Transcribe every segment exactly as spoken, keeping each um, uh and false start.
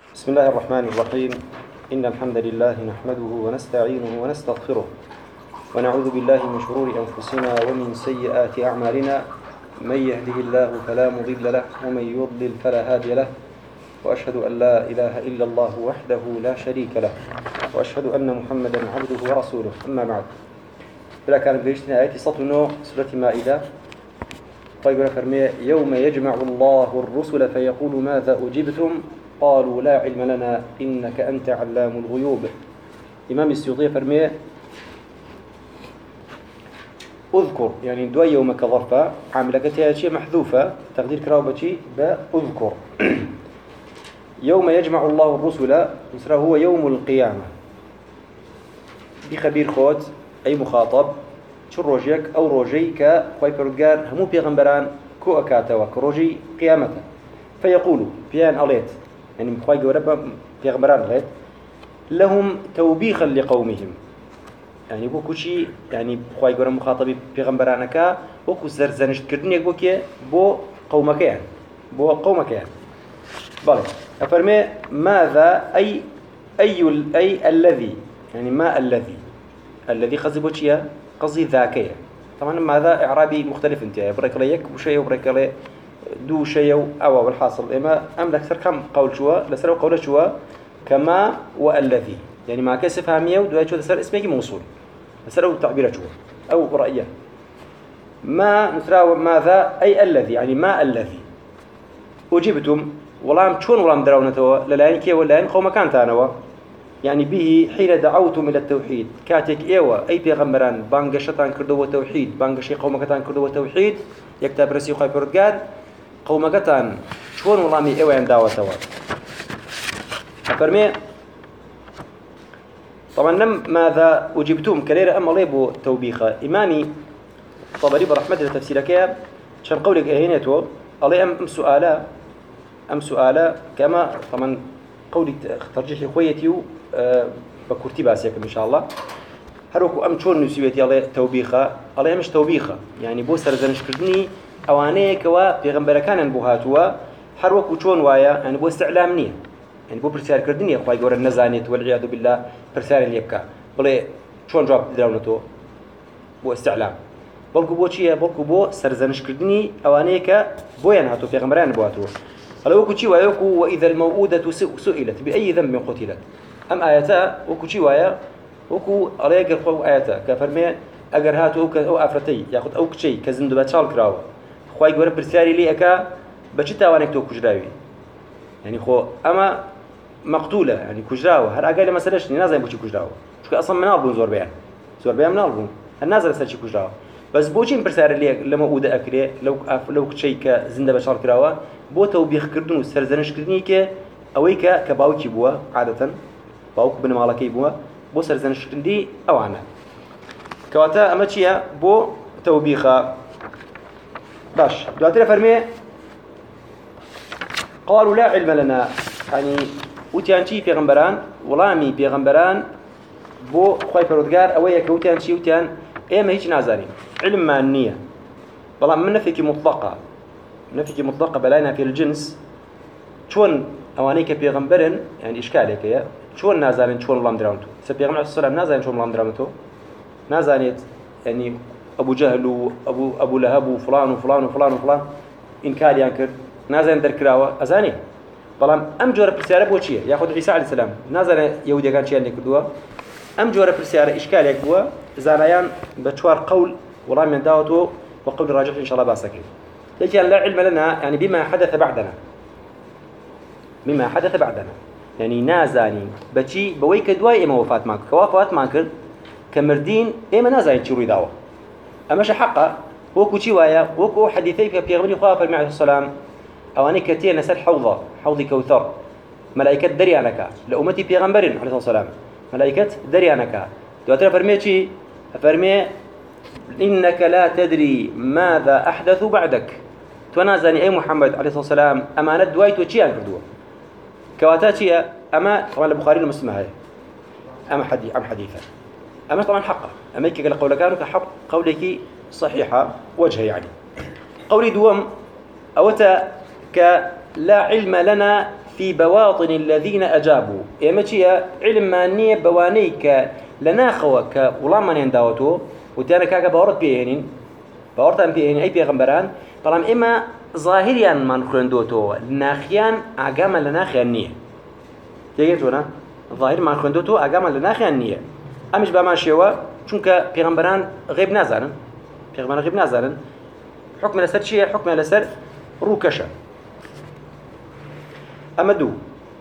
بسم الله الرحمن الرحيم. إن الحمد لله نحمده ونستعينه ونستغفره ونعوذ بالله من شرور أنفسنا ومن سيئات أعمالنا. من يهده الله فلا مضل له ومن يضلل فلا هادي له، وأشهد أن لا إله إلا الله وحده لا شريك له، وأشهد أن محمدا عبده ورسوله. أما بعد، فلا كان بيشتنا آياتي سطنو سورة مائدة. طيب فرمي: يوم يجمع الله الرسل فيقول ماذا أجبتم قالوا لا علم لنا إنك أنت علام الغيوب. إمام السيوطي فرمي: أذكر، يعني دواء يوم كظرفة عاملة شيء محذوفة تقدير كراوبتي بأذكر. يوم يجمع الله الرسل مثلا هو يوم القيامة، بخبير خوت أي مخاطب شو روجيك أو روجي كخوي برودجار همو بيغمبران كو أكاتوا كروجي قيامته. فيقولوا بيان أليت، يعني خوي جورب بيغمبران غيت لهم توبيخا لقومهم، يعني بو كوشي يعني خوي جورب مخاطبي بيغمبرانك وكو زرزنشت كردنيك بو كي بو قومك يعني بو قومك يعني. بله أفرمي ماذا أي أي أي الذي، يعني ما الذي الذي قصدي بوشيا قصدي ذاكية. طبعا ماذا إعرابي مختلف انتهى بريك ليك وشيء وبريك لي دو شيء أو بالحاصل إما أم أكثر كم قول شوا لسرو قول شوا كما والذي، يعني ما كسف هامية ودو شو لسر اسمه موصول لسرو تعبير شوا أو رأيه. ما نسرا ماذا أي الذي، يعني ما الذي أجبتم والله شون والله مدرونته للاين كي ولا قوم كان تانوا، يعني به حين دعوتم إلى التوحيد كاتك إيوة أي بيغمران بانقشتان كردوا التوحيد بانقشي قومكتان كردوا التوحيد يكتب رسي خايف رجال قومكتان شون والله مي إيوة عندها توا. أفرمي طبعا لم ماذا أجبتم كليرة أم الله يبو توبيخة. إمامي طبري برحمة الله تفسيرك شان قولك أهينيتو الله أم سؤالا أم سؤالا كما طبعا قولي ترجيح خويتي أه بكرتي باسيكم إن شاء الله. هروكو أم شون نسويتي الله توبيخة، الله مش توبيخة يعني بو سرزنش كردني أوانيه كوا بيغمبر كان بوهاتوا هروكو شون وايا يعني بو استعلام نية، يعني بو برسال كردني أخوي جور النزانيت والعياذ بالله برسال اللي يبكى بلي شون جواب دراونته بو استعلام بلكو بو شيء بلكو بو سرزنش كردني أوانيه ك بو ينهاتوا بيغمبران بوهاتوا. قال وكوشي وياكو وإذا الموءودة سئلت بأي ذنب قتلت. أم آياتا وكوشي ويا وكو عليك الخو آياتا كفرمي أجر هاتو أو أفرتي ياخد أو كشي كزندبات شال كراو خوي جوار برسالي لي أكا بجتا وانك تو كجراوي، يعني خو أما مقتولة يعني كجراوة هر أقل مسألة نازل بوشي كجراوة شو أصلا منالبون زور بيان زور بيان منالبون النازل سالشي كجراوة بس بوشين برسالي لي لما أودة أكله لو لو كشي كزندبات شال كراوة بو توبيخ كردن و سرزنش كردنی که اوی که کباوکی بوا عادتا باوک بن مالکی بوا بو سرزنش كردنی اوانا كواتا اما چیه بو توبيخا. باش دواتر فرمي قالوا لا علم لنا، يعني وتيان شي پیغمبران ولامي پیغمبران بو خوي پرودگار اوی که وتيان شي وتيان ايما هيك نازانين علم ما النية والله من نفيك مطلقة نفيك مطلقة بلاينا في الجنس شون أوانيك بيغمبرن يعني إشكالك يا شون نازلين شون الله مدرانته سبيغمبر عليه الصلاة والسلام نازلين شون الله مدرانته نازلين يعني أبو جهل وأبو أبو لهب وفلان وفلان وفلان وفلان إنكار ينكر نازلين دركراوة أزاني طالما أم جورة برسالة بوشية يأخذ عيسى عليه السلام نازلين يهودي كان شيء نكدوا أم جورة برسالة إشكالك هو زانيان بتشوار قول والله من داوته وقول الراجح إن شاء الله باسكين. لكن لا علم لنا يعني بما حدث بعدنا بما حدث بعدنا يعني نازاني بشي بويك دواي إما وفات ماك كوافات ماك كمردين إما نازاني تشوي دعوة أماش حقه وكو شي وايا وكو حديثي في بيغمري خاف المعي السلام أواني كتير نسل حوضة حوض كوثر ملائكة دريانك لأمتي بيغمبرين عليه الصلاة والسلام ملائكة دريانك دواتنا فرمي شي فرمي إنك لا تدري ماذا أحدث بعدك تنازني أي محمد عليه الصلاة والسلام أمانة دوايت وشيء كردوه كواتاتي أما طبعا البخاري المسلم هاي أما حديث أم حديثا أما طبعا حقه أما يكي قال قولك كانوا كحق قولك صحيحة وجه يعني قولي دوم أوتا كلا علم لنا في بواطن الذين أجابوا إما شيء علم مانية بوانيك لناخوك ولا من ينداوتو وتانا كاكا باورت بيهنين باورتان بيهنين أي بيغمبران طالما إما ظاهريا من خندوتو ناخيان أقاما لناخيان نية تيجيتونا ظاهر من خندوتو أقاما لناخيان نية أمش بما شيوا چونك بيغمبران غيب نازلن بيغمبران غيب نازلن حكم لسر شيء حكم لسر روكشة أمدو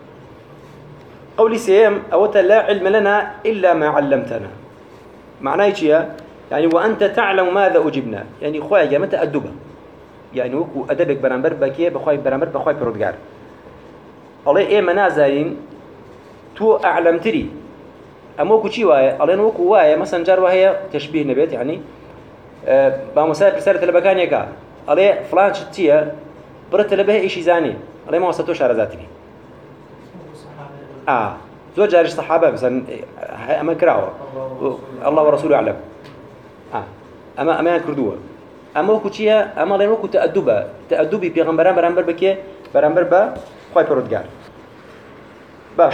قولي سيم أوتا لا علم لنا إلا ما علمتنا معناه شيء يعني وأنت تعلم ماذا أجبنا يعني خويا يا متى أدبه يعني وكو أدبك برامبر بكيه بخوي برامبر بخوي برودجار الله إيه منازلين تو أعلم تري أموكو شيء وايا الله نوكو وايا مثلا جار وهي تشبيه نبيت يعني أه بمسافة رسالة لبكان يقع الله فلان شتيه برت لبه إيش زاني الله ما وصلتوش على ذاتني آه زوج جارش صحابة مثلا أما كراوة الله ورسوله أعلم آه أما أما كردوه أما وكو شيء أما لين وكو تأدبه تأدبي بيغمبران برامبر بكيه برامبر با خوي برودجار باش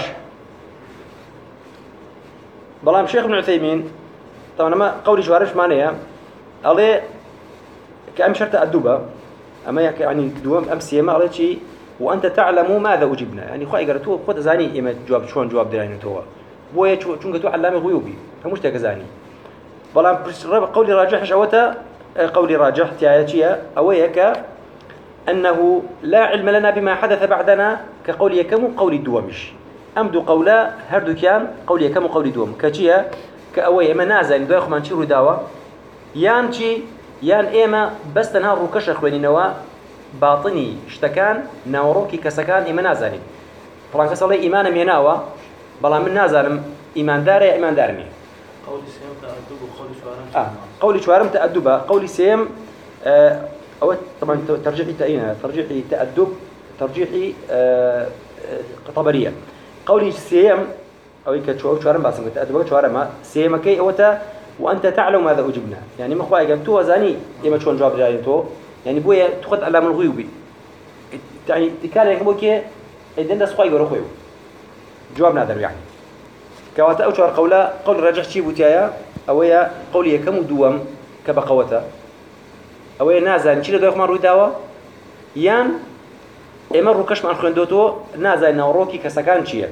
بلام شيخ ابن عثيمين طبعا ما قولي جوارش معناها الله كأم شرط أدبه أما يعني دوام أمسية ما قلت شيء وأنت تعلم ماذا أجبنا يعني خوي قرأتوه خد زاني إما جواب شلون جواب دراني توه بويه شو شو قلتوا علامة غيوبي همش تكزاني بلام قولي راجح شوته قولي راجح تيايتيا أويك أنه لا علم لنا بما حدث بعدنا كقولي كم قولي دوامش أمدو قولا هردو كان قولي كم قولي دوام كتيا كأوي منازل دو يخمان شيرو داوا يان شي يان إيما بس تنها روكش أخواني نوا باطني اشتكان ناوروكي كسكان إيما نازلين طبعا كسالي إيمانا ميناوا بلا من نازلم إيمان داري إيمان دارني قولي سيم تأدب وقولي شوارم آه قولي شوارم تأدبا قولي سيم آه أو طبعا ترجيحي تأينا ترجيحي تأدب ترجيحي آه طبرية قولي سيم أو كشوار شوارم باسم تأدبا شوارم سيم كي أوتا وأنت تعلم ماذا أجبنا يعني ما خواي قال تو زاني إما شلون جواب جاي تو يعني بويا تأخذ على من الغيوبي يعني تكال يعني بوكي إذن ده خواي قالوا خوي جواب نادر يعني كواتا أو شوار قولا قول رجح شيء بوتيايا أويا قولي كم دوام كبقوتا أويا نازل نشيل ده يخمر ويداوا يان إمر ركش مع خندوتو نازل نوروكي كسكان شيء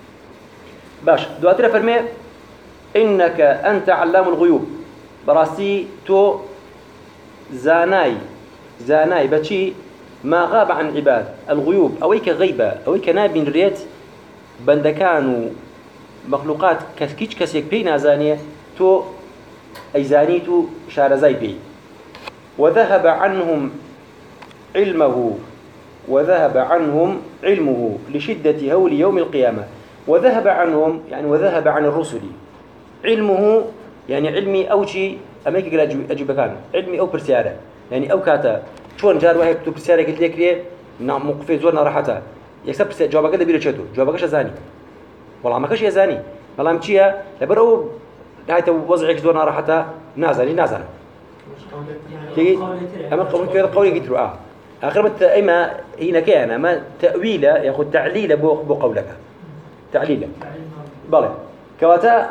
باش دواتنا فرمي إنك أنت علام الغيوب براسي تو زاناي زاناي بشي ما غاب عن عباد الغيوب أويك غيبة أويك نابين ريت بندكان مخلوقات كسكيش كسيك بي نازانية تو أيزاني تو شارزاي بي وذهب عنهم علمه وذهب عنهم علمه لشدة هول يوم القيامة وذهب عنهم يعني وذهب عن الرسل علمه يعني علمي أو شيء أمريكا قال أجيب كان علمي أو برسيارة يعني أو كاتا شون جار واحد تو برسيارة قلت لك ليه نعم مقفي زورنا راحتها يكسب جوابك ده بيرشتو جوابك زاني والله ما كش يزاني والله مشيها لبرو هاي تو وضعك زورنا راحتها نازل نازل تيجي أما قولي كذا قولي قلت له آه آخر مت إما هنا كأنا ما تأويله ياخذ تعليله بو بو قولك تعليله بالله كواتا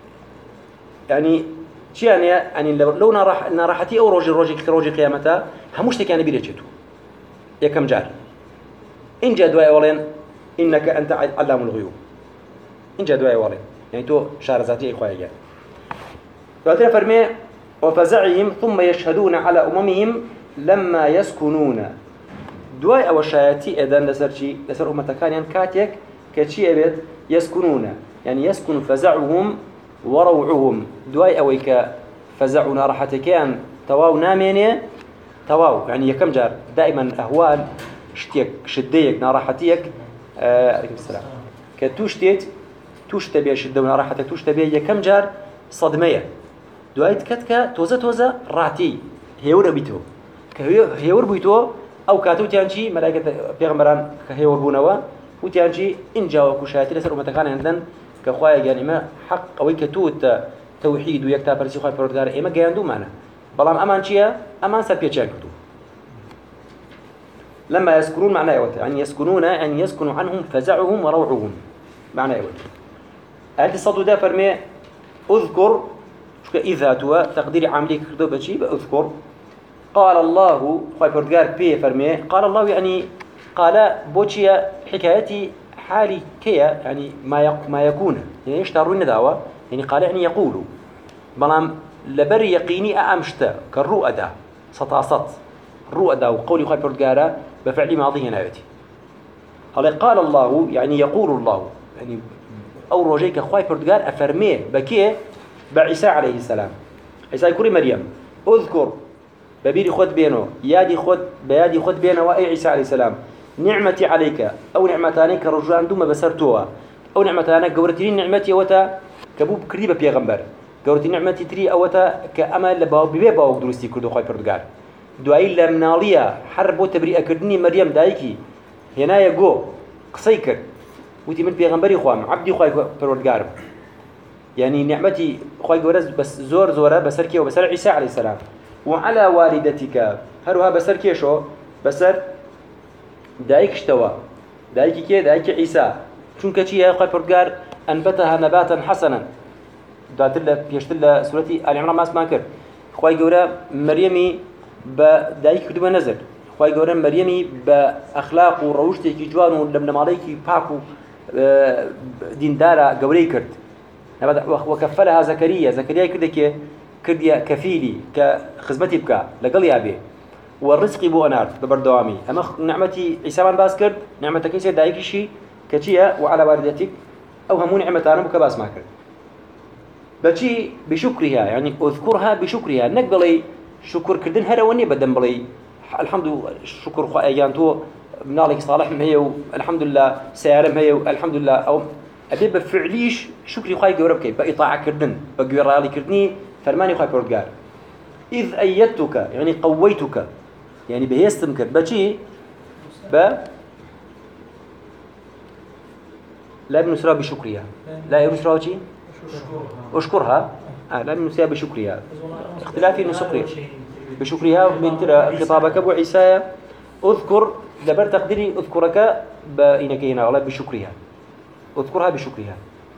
يعني شيء يعني يعني لو نراح نراحتي أو روج روج روج قيامته هموش تكاني بيرجتو يا كم جار إن جاء دواء أولين إنك أنت علام الغيوب إن جاء دواء أولين يعني تو شهر ذاتي إخوائي جاء فأتنا فرمي وفزعهم ثم يشهدون على أممهم لما يسكنون دواء أو الشياتي إذن لسر شيء لسر أمتكان يعني كاتيك كشيء أبد يسكنون يعني يسكن فزعهم وروعهم دواء أويك فزعنا راحتكان تواو ناميني تواو يعني يكم جار دائما أهوال شتيك شديك نراحتيك آه عليكم السلام كتوشتيت توش تبي شدة ونراحتك توش تبي يكم جار صدمية دواء كتك توزة توزة راتي هيور بيتو كهيور بيتو أو كاتو تيانشي ملائكة بيغمران كهيور بونوا وتيانشي إن جاوا كشاتي لسر ومتكان عندن كخوايا يعني ما حق أو كتوت توحيد ويكتاب برسي خوايا بردار إما جاندو معنا بلام أمان شيا أمان سبيتشان كتو لما يسكنون معناه يوت يعني يسكنون يعني يسكن عنهم فزعهم وروعهم معناه يوت. أنت صدوا ده فرمي أذكر شو إذا توا تقدير عملي كردو بشي أذكر قال الله خايف ردقار بي فرمي قال الله يعني قال بوشيا حكايتي حالي كيا يعني ما يق ما يكون يعني إيش تارون دعوة يعني قال يعني يقولوا بلام لبر يقيني أمشتا كالرؤى ده سطاسط الرؤى ده وقولي خايف ردقاره بفعل ماضي هنا يأتي قال الله يعني يقول الله يعني أو رجيك خايف ردقار أفرميه بكيه بعيسى عليه السلام عيسى يقول مريم أذكر ببيري خد بينه يادي خد بيادي خد بينه وأي عيسى عليه السلام نعمتي عليك أو نعمتانك رجوعان دوما بسرتوها أو نعمتانك قورتين نعمتي وتا كبوب كريبة بيغمبر قورتين نعمتي تري أوتا كأمل لباو ببي باو دروستي كردو خايف ردقار دعاي لمنالية حرب وتبرئة كردني مريم دايكي هنا يقو قصيكر وتي من بيغمبري خوام عبدي خايف ردقار يعني نعمتي خايف ورز بس زور زورة بسركي وبسر عيسى عليه السلام وعلى والدتك هروها بسر كيشو بسر دايك اشتوى دايك كي دايك عيسى چونك چي هي خايف ردقار أنبتها نباتا حسنا دات الله بيشتل سورتي آل عمران ما اسمها كر خايف ورا مريمي بدايك كدوما نزل خواهي قولن مريمي بأخلاق وروشتي كي جوان ولمن ماليكي باكو دين دارا قولي كرد وكفلها زكريا زكريا كردك كرديا كفيلي كخزمتي بكا لقليها به والرزق بو أنار ببردوامي أما نعمتي عيسى باس كرد نعمتك يسير دايك شي كتيا وعلى والدتك أو همو نعمة أنا بكباس ما كرد بشي بشكرها يعني أذكرها بشكرها نقبلي شكر كردن هروني بدن بلي الحمد لله شكر خوايان تو منالك صالح مهي والحمد لله سيارم هي والحمد لله او ابي بفعليش شكري خواي جورب كي باطاعه كردن بقرالي كردني فرماني خواي بردقار اذ ايدتك يعني قويتك يعني بهيستمكر بشي ب لا بنسرا بشكرها لا يبشرا شي اشكرها آه لا بنسرا بشكرها اختلافي نسكري بشكرها من ترى خطابك أبو عيسى أذكر دبر تقديري أذكرك بإنك هنا والله بشكرها أذكرها بشكرها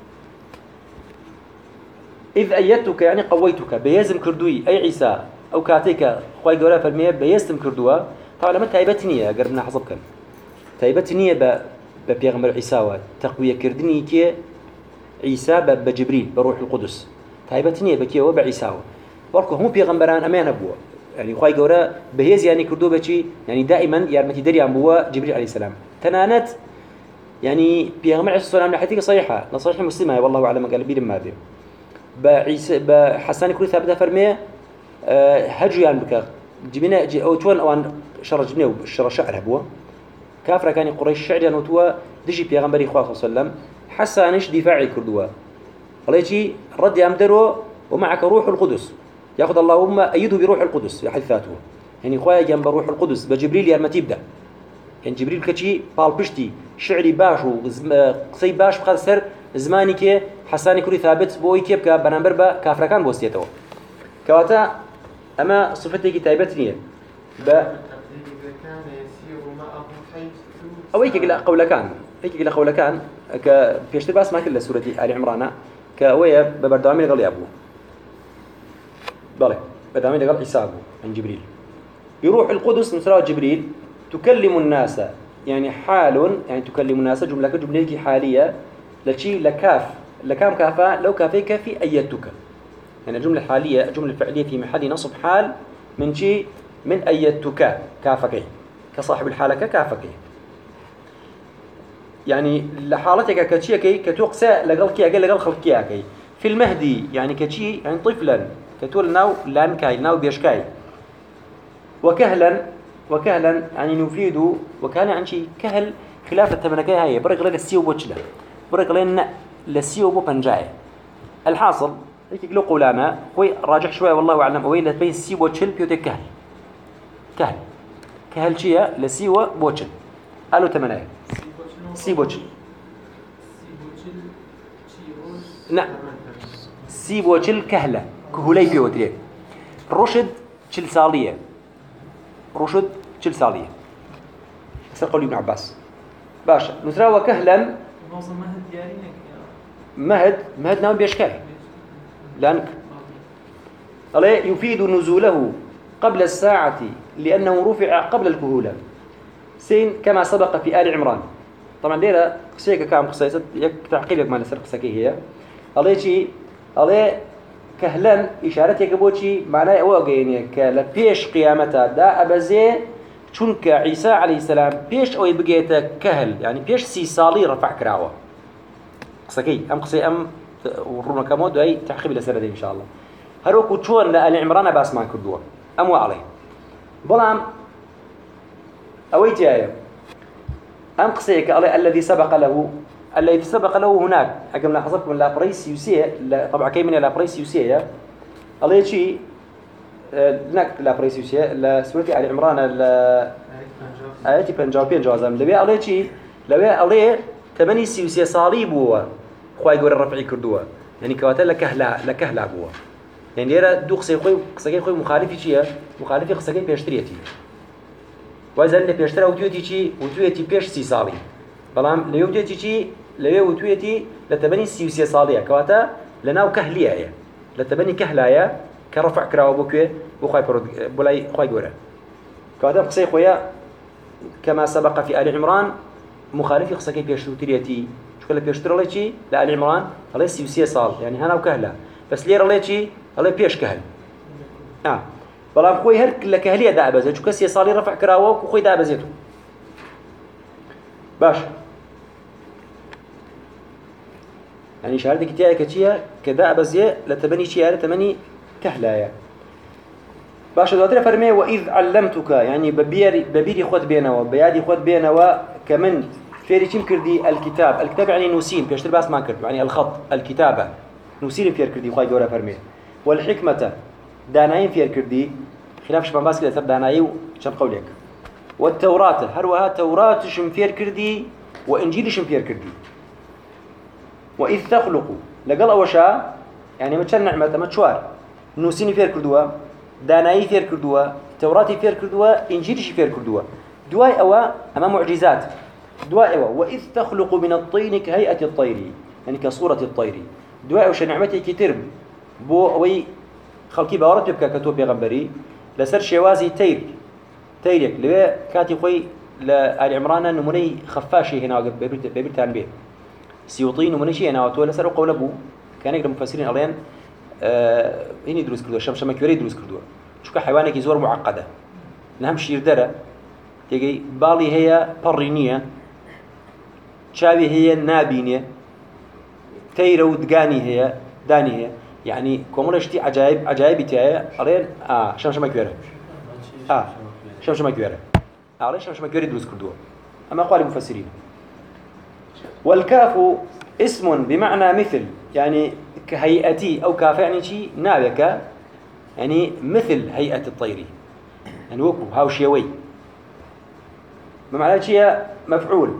إذ أيدتك يعني قويتك بيزم كردوي أي عيسى أو كاتيك خواي قولا فرمية بيزم كردوا طبعا لما تايبتني قربنا حسبك تايبتني ب ببيغمر عيسى تقوية كردني كي عيسى بجبريل بروح القدس تايبتني بكي وبعيسى بركو هم بيغمبران أمان أبوه يعني خواهي قورا بهيز يعني كردو بچي يعني دائما يارمتي دري عن بوا جبريل عليه السلام تنانت يعني بيغمر عيسى السلام لحديث صحيحة لصحيح مسلمة والله أعلم قال بيد ما بيه بعيسى بحسان كل ثابتة فرمية أه هجو يعني بك جبنا جي أو توان أوان شر جبنا وشر شعر هبوا كافر كان قريش شعر يعني وتوا دجي بيغمبري خواه صلى الله عليه وسلم حسانش دفاعي كردوا قال رد يامدرو ومعك روح القدس ياخذ اللهم أيده بروح القدس في حديثاته يعني خويا جنب روح القدس بجبريل يا تبدا يعني جبريل كشي بالبشتي شعري باش وقصي باش بخاطر سر زماني كي حساني كوري ثابت بوي كيف كبنامبر با كافر كان بوستيته كواتا اما صفتي كتابتني ب او هيك لا قول كان هيك لا قول كان ك فيش باس ما كل سوره ال عمران كويا ببردامي قال يا ابو بله بدامي قال حسابه عن جبريل يروح القدس مثل جبريل تكلم الناس يعني حال يعني تكلم الناس جمله جمله حاليه لشي لكاف لكام كافه لو كافي كافي ايتك يعني الجمله الحاليه الجمله الفعليه في محل نصب حال من شيء من ايتك كافك كصاحب الحاله كافك يعني لحالتك كشيء كتوقسى لقلك اقل لقل خلقك في المهدي يعني كشيء يعني طفلا كتول ناو لانكاي ناو بيشكاي وكهلا وكهلا يعني نفيد وكان عن شيء كهل خلاف التمنكاي هاي برق لنا السيو بوتشلا برق لنا للسيو بو بنجاي الحاصل هيك لو قولانا خوي راجح شويه والله اعلم وين بين السيو بوتشل بيوت كهل كهل كهل شيء لسيو بوتشل قالوا تمناي سي بوتشل نعم سي بوتشل كهله كهولي بيوتري رشد تشل ساليه رشد تشل ساليه لسر قول ابن عباس باشا نترى وكهلا معظم مهد ديارينك مهد مهد ناوي بيشكال لأن عليه يفيد نزوله قبل الساعة لأنه رفع قبل الكهولة سين كما سبق في آل عمران طبعا ليلة قصيك كام قصيصة تعقيبك ما نسر قصكي هي عليه شيء عليه كهلا إشارتي كبوتشي معناه واقعيني كلبيش قيامته دا أبزي چونك عيسى عليه السلام بيش أو يبقيته كهل يعني بيش سي صالي رفع كراوة قصكي أم قصي أم ورونا كمود أي تعقيب لسنة إن شاء الله هروكو تشون لآل عمران باس ما كردوه أمو عليه بلام أويتي آية أم قصيك الذي سبق له الذي سبق له هناك أقم لاحظتكم لا بريس يوسيا طبعا كي من لا بريس يوسيا الله شيء هناك لا بريس يوسيا لا سورة آل عمران لا آياتي بنجاوبين جوازم لبيا الله شيء لبيا الله ثمانية سيوسيا صليب هو خواي يقول الرفعي كردوه يعني كواتل لكهلا لكهلا هو يعني يرى دو قصي خوي قصي خوي مخالفي شيء مخالفي قصي بيشتريتي وإذا اللي بيشتري وتويتي شيء وتويتي بيش سي صالي بلام لو وتويتي شيء لو وتويتي لتبني سيوسيا صالية كواتا لناو كهلية هي لتبني كهلايا كرفع كراو بوكيه بخواي برد بولاي خواي جورا كواتا قصي خويا كما سبق في آل عمران مخالفي قصي بيشتريتي شو كله بيشتري الله شيء لآل عمران الله سيوسيا صال يعني هنا وكهلا بس لير الله شيء الله بيش كهل آه بلام خوي هر كل كهلية دا أبزه شو كسي صالي رفع كراوه وخوي دا أبزيته باش يعني شهادة كتير كتير كدا أبزيه لتبني شيء لتبني كهلايا باش دواتنا فرمي وإذ علمتك يعني ببير ببيري خد بينه وبيادي خد بينه كمن فيري كم كردي الكتاب الكتاب يعني نوسين بيشتر باس ما كرد يعني الخط الكتابة نوسين فير كردي خواي جورا فرمي والحكمة داناين فير كردي خلاف شبان باس كده دانايو شن قولك والتوراة هروها توراة شم فير كردي وإنجيل شم فير كردي وإذ تخلقوا لقل أوشا يعني متشان نعمة متشوار نوسين فير كردوا داناي فير كردوا توراتي فير كردوا إنجيلش فير كردوا دواي أوا أما معجزات دواي أوا وإذ تخلق من الطين كهيئة الطير يعني كصورة الطير دواي أوشا نعمتي كتير بو أوي خلقي باورت يبكى كتوب بيغمبري لسر شوازي تير تيرك لبي كاتي خوي لآل عمران نموني خفاشي هنا ببرتان بيه سيوطي نموني شي هنا وتولى سر قول أبو كان يقرأ مفسرين عليان آه هني دروس كردوا شمشمة كوري دروس كردوا شو كحيوانك يزور معقدة نهم شير درة تيجي بالي هي برينية شابي هي نابينية تيرة ودقاني هي داني هي يعني كومولشتي عجائب عجائب تاعي علين اه شمشمة كوري اه شمشمة كوري علين شمشمة كوري دروس كردوا أما قال المفسرين والكاف اسم بمعنى مثل يعني كهيئتي أو كاف يعني شيء نابك يعني مثل هيئة الطير يعني وكو هاو شيوي بمعنى شيء مفعول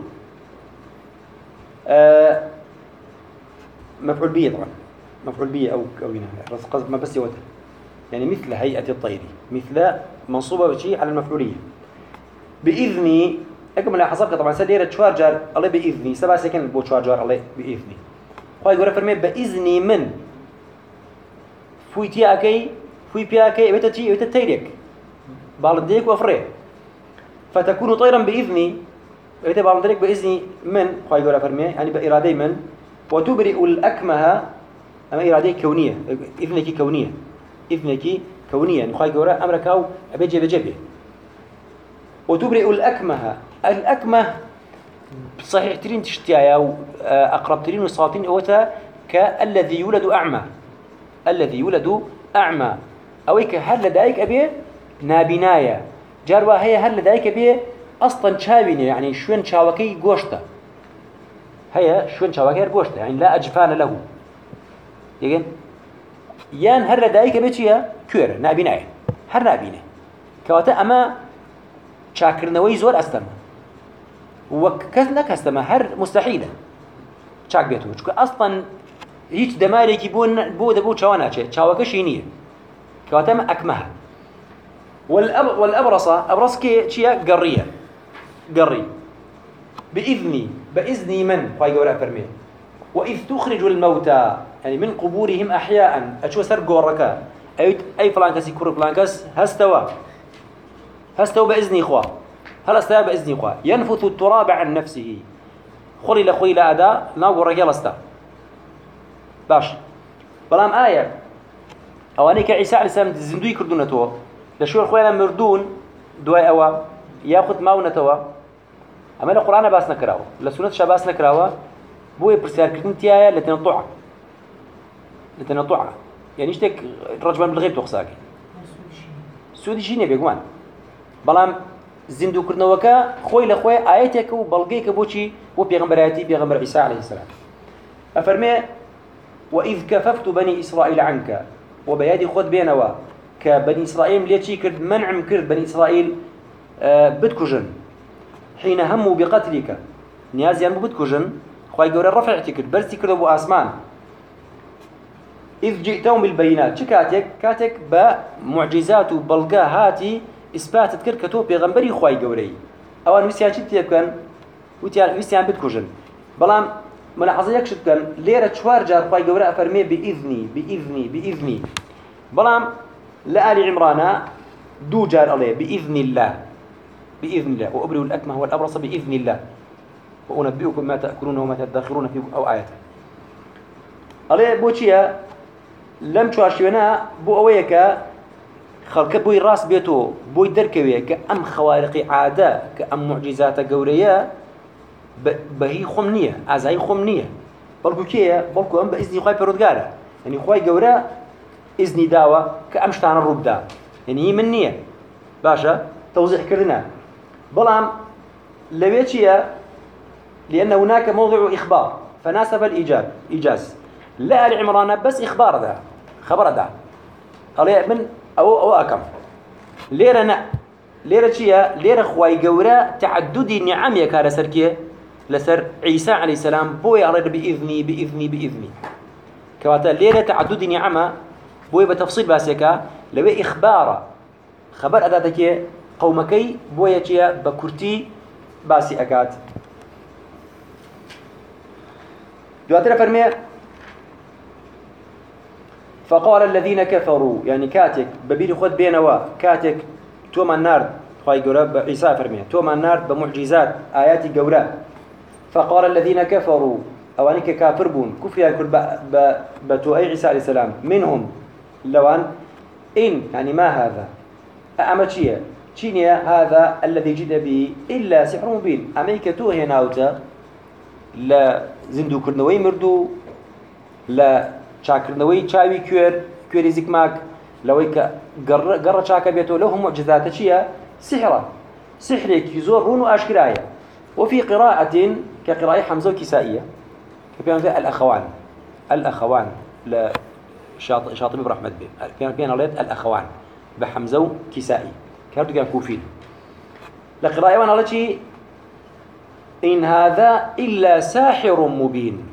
آه مفعول به طبعا مفعول به أو أو هنا قصد ما بس يوتر يعني مثل هيئة الطير مثل منصوبة بشيء على المفعولية بإذني أكمل لاحظك طبعا سديرة شوار جار الله بإذني سبع سكن بو شوار جار الله بإذني خواهي يقول فرمي بإذني من فويتي أكي فوي بياكي بيتا تي بيتا تيرك بالنديك وفري فتكون طيرا بإذني بيتا بالنديك بإذني من خواهي يقول فرمي يعني بإرادي من وتبرئ الأكمه أما إرادة كونية إذنك كونية إذنك كونية يعني خواهي يقول أمركاو أبيجي بجبه وتبرئ الأكمه الأكمه صحيح ترين تشتيايا وأقرب ترين وصاتين أوتا كالذي يولد أعمى الذي يولد أعمى أويك هل لديك أبيه نابنايا جاروا هي هل لديك أبيه أصلا شابيني يعني شوين شاوكي قوشته هي شوين شاوكي قوشته يعني لا أجفان له يجين يان هل لديك أبيه كير نابنايا هل نابنه كواتا أما شاكرنوي زور أستمع وكذا كاستمع هر مستحيلة شاك بيته شو أصلا هيك دماري كيبون بو دبو شوانا شيء شاوكة شينية كواتم أكمها والأب والأبرصة أبرص كي شيء قرية قري بإذني بإذني من خواهي قورا فرمي وإذ تخرج الموتى يعني من قبورهم أحياء أشو سر قوركا أي أي فلان كسي كور فلان كس هستوى هستوى بإذني خوا هل استوى بإذني خوا ينفث التراب عن نفسه خلي لخوي لا أدا ناقو رجال استا باش بلام آية أواني كعيسى عليه السلام زندوي كردون تو لشو الخوينا مردون دواي أوا ياخذ ماونا توا أما القرآن باس نكراو لسنة شباس نكراوا بوي برسال كردن تيايا لتنطع لتنطع يعني اشتك رجبان بالغيب تخساك سودي شيء نبي كمان بلام زندو كردنا وكا خوي لخوي آياتك وبلغيك بوشي وبيغمبراتي بيغمبر عيسى عليه السلام أفرمي وإذ كففت بني إسرائيل عنك وبيادي خذ بينوا كبني إسرائيل ليتشي كرد منعم كرد بني إسرائيل آه بدكجن حين هموا بقتلك نيازي أنبو بدكجن خواهي قولي رفعتي كرد برسي كرد أبو آسمان إذ جئتهم بالبينات شكاتك كاتك بمعجزات وبلغا هاتي إثباتت كرد كتوب بيغمبري خواهي قولي أوان ويسيان شد تيبكن ويسيان بدكجن بلام ملاحظة يكشف كان ليرة شوار جار خواهي قولي أفرمي بإذني بإذني بإذني بلام لآل عمرانا دو جار عليه بإذن الله بإذن الله وأبرئ الأكمه والأبرص بإذن الله وأنبئكم ما تأكلون وما تدخرون في أو آيات عليه بوشيا لم تشارشونا بو أويك خلق بوي راس بيتو بوي دركوية كأم خوارق عادة كأم معجزات قورية بهي خمنية أزاي خمنية بلكو كيه بلكو أم بإذن خواهي برودقارة يعني خواهي قورة إذني داوة كأمشتان الرب دا يعني هي من نية باشا توضيح كردنا بلام لويتشيا لأن هناك موضوع إخبار فناسب الإيجاب إيجاز لا العمران بس إخبار ذا خبر ذا قال من أو أو أكم ليرنا ليرة شيا ليرة خواي جورا تعدد النعم يا كار سركيه لسر عيسى عليه السلام بوي أرد بإذني بإذني بإذني كواتا ليرة تعدد نعمة بوي بتفصيل باسكا لو إخبار خبر أداتك قومكي بوي شيا بكرتي باسي أكاد دواتنا فرمي فقال الذين كفروا يعني كاتك ببير خد بينوا كاتك توما النار خواهي قراب عيسى فرمي توما النار بمعجزات آيات قوراء فقال الذين كفروا أوانك كافربون كفر يذكر بتوأي عيسى عليه السلام منهم لوان إن يعني ما هذا أمتشيا تشينيا هذا الذي جد به إلا سحر مبين أمريكا توهي ناوتا لا زندو كرنوي مردو لا شاكرنوي شاوي كير كيري زكماك لويك قر قر شاكا بيتو لهم معجزات تشيا سحرة سحرك يزور رون وأشكرايا وفي قراءة كقراءة حمزة وكسائية كبيرنا الأخوان الأخوان لا شاطبي شاطبي برحمة بي كان بين أولاد الأخوان بحمزة وكسائي كانوا كان كوفين لقراءة وانا على شيء إن هذا إلا ساحر مبين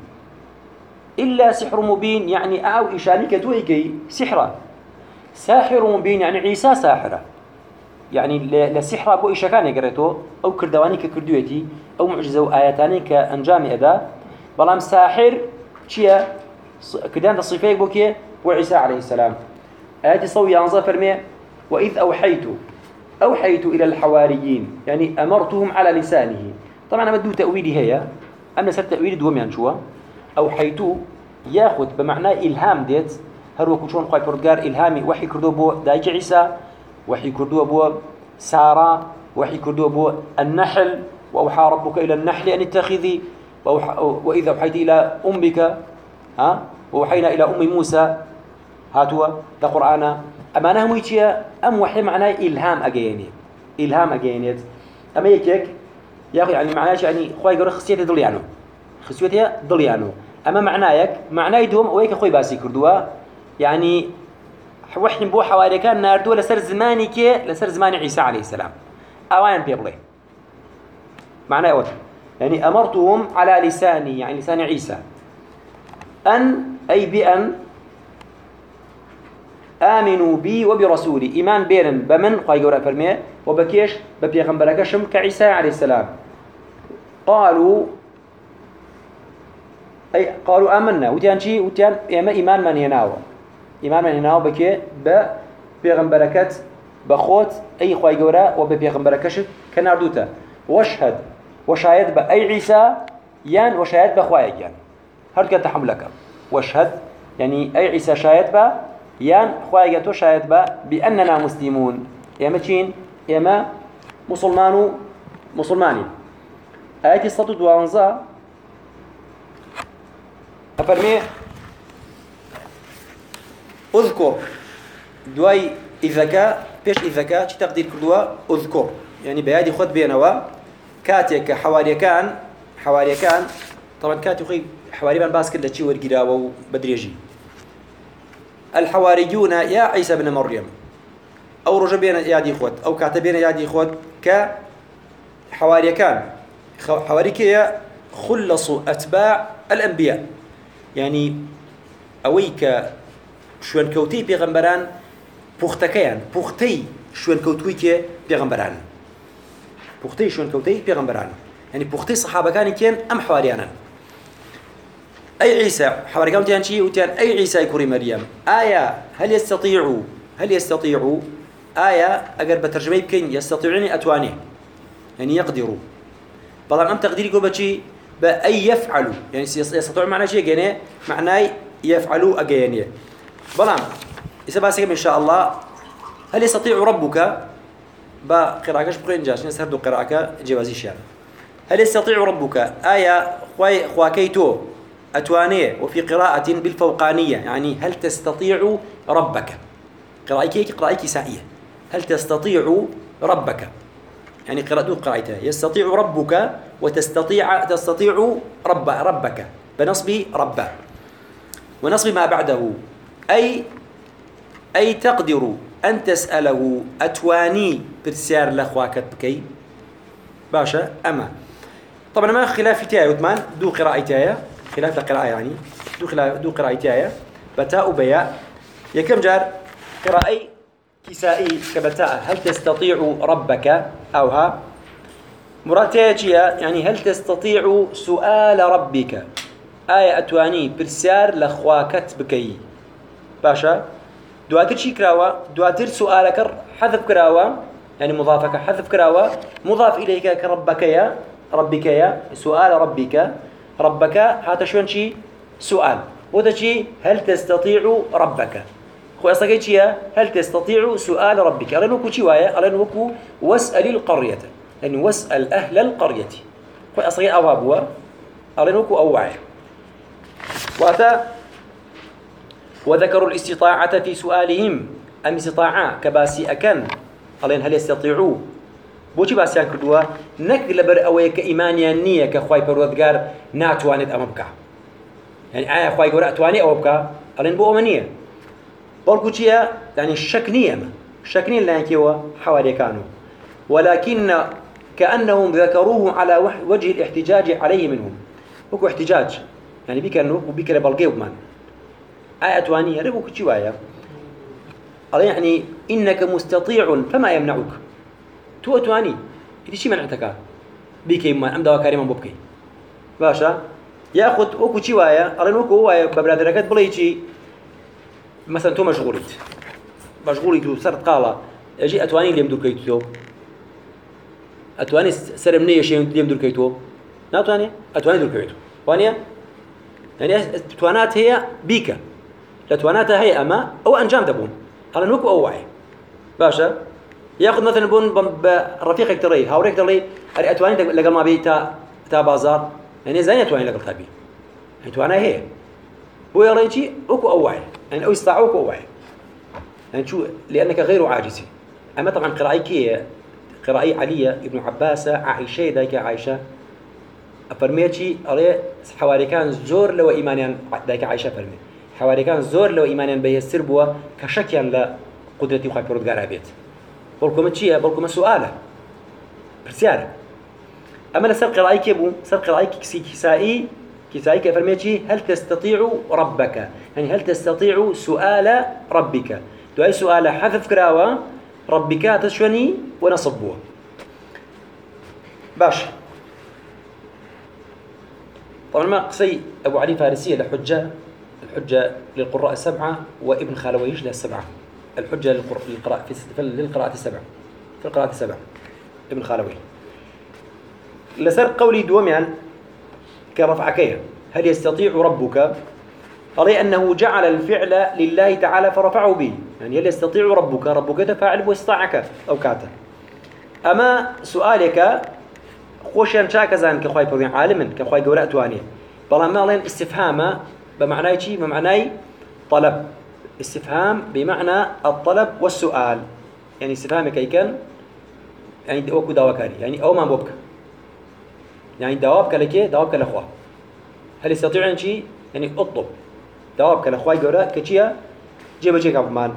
إلا سحر مبين يعني أو إشانك تويكي سحرة ساحر مبين يعني عيسى ساحرة يعني لسحرة بو إيشا كان يقرأتو أو كردواني ككردويتي أو معجزة وآياتاني كأنجام أداء بلام ساحر شيا كدان تصفيق بوكي وعيسى عليه السلام آياتي صوي أنظر فرمي وإذ أوحيت أوحيت إلى الحواريين يعني أمرتهم على لسانه طبعا أنا بدو تأويلي هي أنا سر تأويلي دومي هنشوها أوحيت ياخذ بمعنى إلهام ديت هل وكشون قاي بردقار إلهامي وحي كردو بو دايك عيسى وحي كردو بو سارة وحي كردو بو النحل وأوحى ربك إلى النحل أن اتخذي وإذا أوحيت إلى أمك ها ووحينا إلى أم موسى هاتوا ذا قرآن أما نهم يتيا أم وحي معناه إلهام أجيني إلهام أجينيت أما يكيك يا أخي يعني معناه يعني خوي يقول خصيته ضليانو خصيته ضليانو أما معنايك معناه يدوم ويك خوي باسي كردوا يعني وحي بو حوالي كان ناردو لسر زماني كي لسر زمان عيسى عليه السلام أوان بيبلي معناه أوت يعني أمرتهم على لساني يعني لسان عيسى أن أي بأن آمنوا بي وبرسولي إيمان بينن بمن قاي جورا فرميه وبكيش ببيغمبر كشم كعيسى عليه السلام قالوا أي قالوا آمنا وتيان شيء وتيان إما إيمان من يناوى إيمان من يناوى بكي ببيغمبر كت بخوت أي قاي جورا وببيغمبر كشم كناردوتا واشهد وشاهد بأي عيسى يان وشاهد بخوايا يان هل كان تحملك واشهد يعني أي عيسى شاهد با يان خوايا تو شاهد با بأننا مسلمون يا متين يا ما مسلمان مسلماني آيات الصوت دوانزا أفرمي أذكر دواي إذكاء بيش إذكاء شي تقدير كردوا أذكر يعني بيادي خد بينوا كاتيك حواري كان حواري كان طبعا كاتي خي حواري بان باسكت لتشي ورقراوة وبدريجي الحواريون يا عيسى بن مريم أو رجبين يادي خود أو كاتبين يادي خود كحواري كان حواري كي خلصوا أتباع الأنبياء يعني أويك شوان كوتي بيغمبران بوختكيان بوختي شوان كوتويك بيغمبران بوختي شوان كوتي بيغمبران يعني بوختي صحابة كان كين أم حواريانا أي عيسى حواري كان تيان شيء وتيان أي عيسى يكوري مريم آية هل يستطيعوا هل يستطيعوا آية أجر بترجمة يمكن يستطيعون أتواني يعني يقدروا طبعا أم تقديري يقول بشيء بأي يفعلوا يعني يستطيعوا معناه شيء جنيه معناه يفعلوا أجيانيه بلام إذا باسكم إن شاء الله هل يستطيع ربك بقراءة بقرين جاش نسهر قراءة جوازي شان هل يستطيع ربك آية خواي خواكيتو أتوانيه وفي قراءة بالفوقانية يعني هل تستطيع ربك قراءة قراءة كسائية هل تستطيع ربك يعني قراءة قراءتها يستطيع ربك وتستطيع تستطيع رب ربك بنصب رب ونصب ما بعده أي أي تقدر أن تسأله أتواني برسيار لخواكت بكي باشا أما طبعا ما خلاف تايا وثمان دو قراءتها خلاف القراءة يعني دو خلاف دو قراءتها بتاء وبياء يكم جار قراءة كسائي كبتاء هل تستطيع ربك أو ها مراتيجيا يعني هل تستطيع سؤال ربك آية أتواني برسيار لخواكت بكي باشا دواتر شي كراوة دواتر سؤالك حذف كراوة يعني مضافك حذف كراوة مضاف إليك كربك يا ربك يا سؤال ربك ربك هذا شلون شي سؤال وده شي هل تستطيع ربك خو أصدقائي شي هل تستطيع سؤال ربك أرين وكو شي وايا أرين وكو واسأل القرية يعني واسأل أهل القرية خو أصدقائي أوابوا أرين وكو أوعي وأتا وذكروا الاستطاعة في سؤالهم أم استطاعة كباسي أكن أرين هل يستطيعوا بوشي باسيان كردوا نك لبر أويك إيمانيا نية كخواي برودقار ناتوانت أمبكا يعني آية خواي قراء تواني أمبكا ألين بو أمنية بولكوشيا يعني الشك نية الشك نية لأنك هو حوالي كانوا ولكن كأنهم ذكروه على وجه الاحتجاج عليه منهم وكو احتجاج يعني بيك أنه وبيك لبلغيو بمان آية توانية ربو كتشي وايا يعني إنك مستطيع فما يمنعك تو تواني إذا شيء منعتك بيكي ما أم دوا كريم بوبكي باشا ياخذ أوكو شيء وايا أرين أوكو وايا ببرادركات بلاي شيء مثلا تو مشغولت مشغولي تو صرت قالة أجي أتواني اللي يمدور كيتو أتواني سر مني شيء اللي يمدور كيتو لا تواني أتواني دور كيتو وانيا يعني توانات هي بيكا لا تواناتها هي أما أو أنجام تبون أرين أوكو أو واعي باشا ياخذ مثلا بون برفيقك تري هاوريك تري اتواني لقى ما بي تا تا بازار يعني زين اتواني لقى تابي اتواني هي بو يريتي اوكو اوعي يعني او يستطيعوك اوعي يعني شو لانك غير عاجز اما طبعا قراءيك قراءي علي ابن عباس عائشه دايك عائشه افرميتي اري حواري كان زور لو ايمانيا دايك عائشه فرمي حواري كان زور لو ايمانيا بيسر بوا كشكيا لا قدرتي وخا بيرودغار ابيت بقولكم تشيه بقولكم سؤاله برسياره اما لسر قراءيك يبو سر قراءيك كسي كسائي كسائي كفرميتي هل تستطيع ربك يعني هل تستطيع سؤال ربك دعاء سؤال حذف كراوة ربك تشوني ونصبوه باش. طبعا ما قصي أبو علي فارسية لحجة الحجة للقراء السبعة وابن خالويش للسبعة الحجة للقراء في للقراءة السبعة في القراءة السبعة ابن خالوي لسر قولي دوميان كرفعكيه هل يستطيع ربك قال أنه جعل الفعل لله تعالى فرفعه به يعني هل يستطيع ربك ربك تفاعل واستطاعك أو كاته. أما سؤالك خوشيان شاكزان كخواي بودين عالما كخواي قولاء توانيه بلا مالين استفهام بمعنى شيء بمعنى طلب استفهام بمعنى الطلب والسؤال يعني استفهامك كان يعني دوكو دواكاري يعني أو ما بوبك يعني دوابك لكي دوابك لأخوة هل يستطيع أن شيء يعني اطلب دوابك لأخوة قولاء كشيء جيب جيك أبو مال.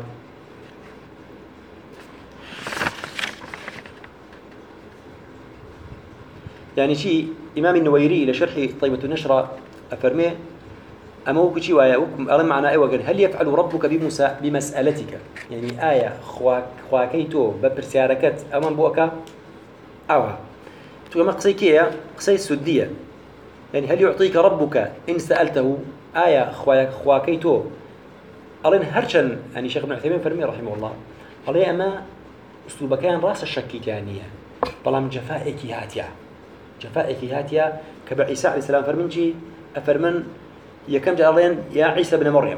يعني شيء إمام النويري إلى شرح طيبة النشرة أفرميه أما هو كشي وآية أرى معنى أيوة قال هل يفعل ربك بمسا بمسألتك يعني آية خواك خواكيتو ببرسياركت أمام بوكا أوها تو ما قصي كيا قصي السدية يعني هل يعطيك ربك إن سألته آية خواك خواكيتو أرين هرشن يعني شيخ ابن عثيمين فرمي رحمه الله أرين أما أسلوب كان رأس الشكي كانية طالما من جفائك هاتيا جفائك هاتيا كبعيسى عليه السلام فرمنجي أفرمن يكم جارين يا عيسى بن مريم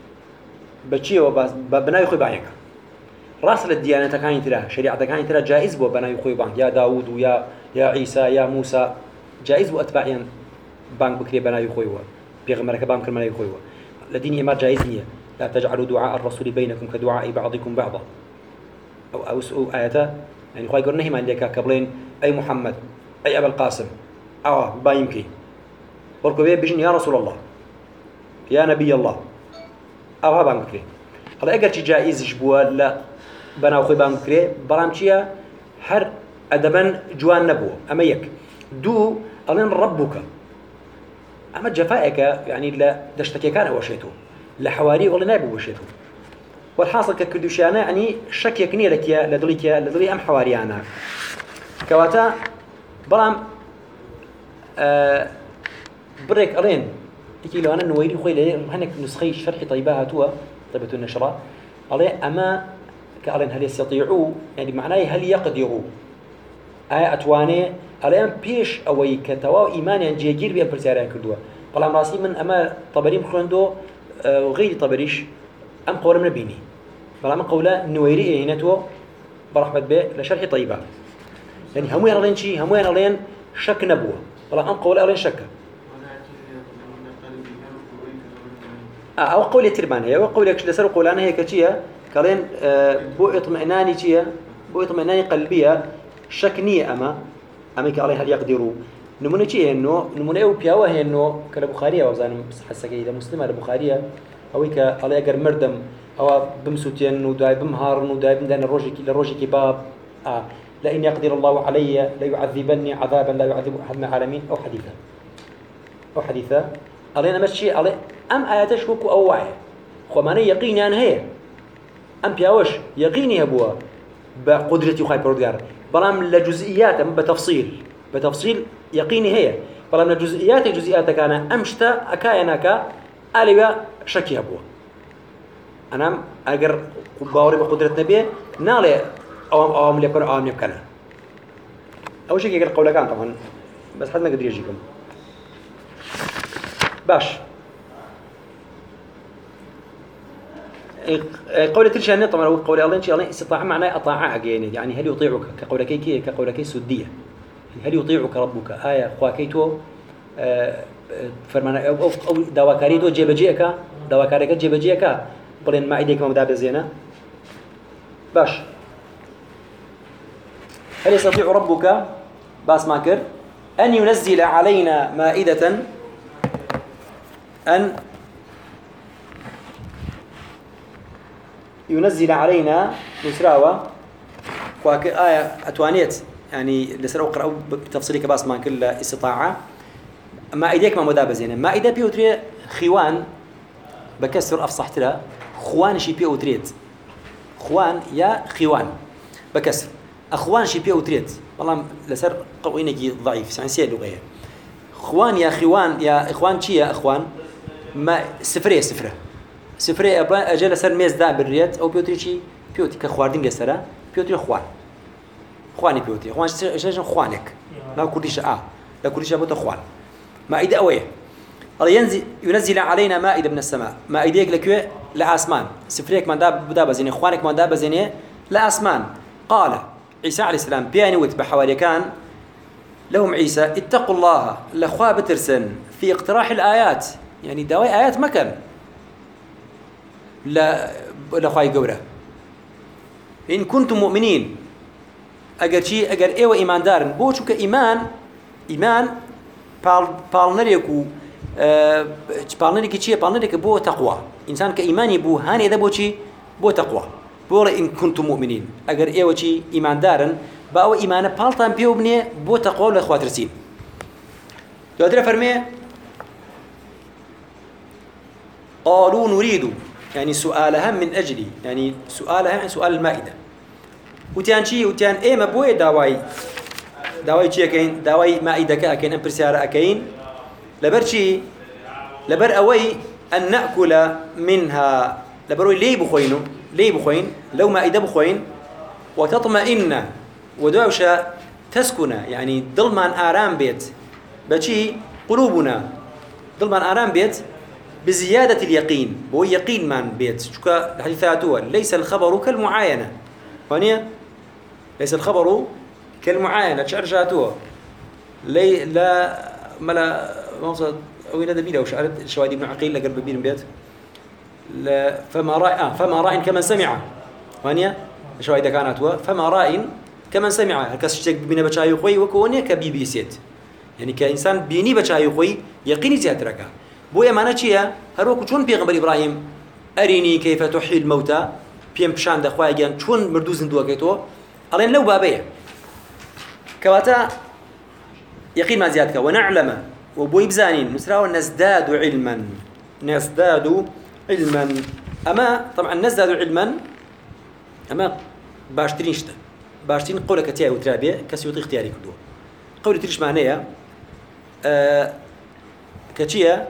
بتشي وبناي خوي بانك راس الديانة كان ترى شريعة كان ترى جائز بو بناي خوي بانك يا داوود ويا يا عيسى يا موسى جائز بو أتباعين بانك بكري بناي خوي و بيغمرك بانك بناي خوي و لديني ما جائز نية لا تجعلوا دعاء الرسول بينكم كدعاء بعضكم بعضا أو أو سؤال آياته يعني خوي قرنه ما عندك قبلين أي محمد أي أبا القاسم آه بايمكي وركبيه بيجن يا رسول الله يا نبي الله أو ها بانكري هذا أجر شيء جائز جبوا لا بنا أخوي بانكري برامشيا هر أدبا جوان نبوه أما يك دو ألين ربك أما جفائك يعني لا دشتكي كان هو شيته لحواري ولا نابو وشيته والحاصل ككدوشانا يعني شك يكني لك يا لدليك يا لدلي أم حواري أنا كواتا برام أه بريك ألين تكي لو أنا نويري خوي لي هناك نسخي شرح طيبها توا طيبة النشرة عليه أما كألين هل يستطيعوا يعني معناه هل يقدروا آية أتواني عليهم بيش أو يكتوا إيمان يعني جيجير بيا برسالة كردوا قلام راسي من أما طبريم خلندو وغير طبريش أم قول من بيني بلام قولا نويري هنا تو برحمة به لشرح طيبة يعني هموين ألين شيء هموين ألين شك نبوه بلام أم قول ألين شك أو قولي ترمان هي وقولي كش لسر قولنا هي كشيء كلين بو اطمئناني شيء بو اطمئناني قلبية شكنية أما أما كعليه هل يقدروا نمونة شيء إنه نمونة أو بياوه هي إنه كالبخارية وزان حس كذا مسلمة البخارية أو كعليه أجر مردم أو بمسوتين وداي بمهار وداي بندان الروجي الروجي كباب آه لئن يقدر الله علي لا يعذبني عذابا لا يعذب أحد من العالمين أو حديثا أو حديثا علينا مشي عليه أم آياتش وكو أو واعي خماني يقيني أن هي أم بياوش يقيني أبوها بقدرتي وخاي برودجار برام لجزئيات بتفصيل بتفصيل يقيني هي برام لجزئيات جزئيات كان أمشتا أكاينك أليا شكي أبوها أنا أجر باوري بقدرة نبيه نالي أوام أوام ليكون أوام يبكنا أول شيء يقول قولك كان طبعا بس حد ما قدر يجيكم باش قولة الشأن طبعا هو قول الله إن شاء الله استطاع معناه أطاع يعني يعني هل يطيعك كقولك كي كقولك سدية هل يطيعك ربك آية خواكيتو فرمانا أو أو دواكاريتو جبجيك دواكاريك جبجيك بلين ما إيديك ما مدابة زينة باش هل يستطيع ربك باس ماكر أن ينزل علينا مائدة أن ينزل علينا نسراوة وك آية أتوانيت يعني لسر أقرأ بتفصيل كباس ما كل استطاعة ما إيديك ما مدابة زينة ما إيدا بيوتري خوان بكسر أفصحت له خوان شي بيوتريت خوان يا خوان بكسر أخوان شي بيو تريت والله لسر قوينك ضعيف سانسية لغية خوان يا خوان يا إخوان شي يا إخوان ما سفرية سفرة سفرية أجل سر ميز دا بالريت أو بيو تريشي بيو تي كخواردين جسرة بيو تري خوان خواني بيو تري خوان شجن خوانك لا كرديش آه لا كرديش أبو تخوان مائدة أويه الله ينزل ينزل علينا مائدة من السماء مائدة لكوي لأسمان سفريك من داب بدا بزيني خوانك من داب بزيني لأسمان قال عيسى عليه السلام بياني وتبع حوالي كان لهم عيسى اتقوا الله لأخوة بترسن في اقتراح الآيات يعني دواي آيات مكان لا لأخوة يقوله إن كنتم مؤمنين أجر شيء أجر إيه وإيمان دار بوشو كإيمان إيمان بال بالنريكو أه بالنريك شيء بالنريك بو تقوى إنسان كإيماني بو هاني إذا بوشي بو تقوى بولا إن كنتم مؤمنين أجر إيه وشي إيمان دارن بأو إيمان بالتان بيوبني بو تقوى لإخوات رسين تقدر فرمي قالوا نريد يعني سؤالها من أجلي يعني سؤالها عن سؤال المائدة وتيان شي وتيان إيه ما بوي داواي داواي شي أكين داواي مائدة كأكين أم برسيارة أكين لبر شي لبر أوي أن نأكل منها لبروي ليه بخوينو ليه بخوين لو مائدة بخوين وتطمئن ودوشة تسكن يعني ظلمان آرام بيت بشي قلوبنا ظلمان آرام بيت بزيادة اليقين بو يقين من بيت شكا الحديثاتها ليس الخبر كالمعاينة فانية ليس الخبر كالمعاينة تشعرجاتها لي لا ملا مقصد أو إلى دبيله وشعرت الشواهد ابن عقيل لقرب بين بيت لا فما رأي آه فما رأي كمن سمع فانية الشواهد كانت هو فما رأي كمن سمع كسشتك بين بشاي خوي وكونية كبي بي سيت يعني كإنسان بيني بشاي خوي يقيني زيادة ركع بويا معناه شيء هروك شون بيغمبر إبراهيم أريني كيف تحيي الموتى بيم بشان دخواي جان شون مردوز ندوا كيتو علين لو بابيه كواتا يقين ما زيادك ونعلم وبوي بزانين نسراو نزداد علما نزداد علما أما طبعا نزداد علما أما باشترين شتا باشترين قولك تيا وترابيه كسيوطي اختياري كدوا قولي تريش معناه أه كتشيا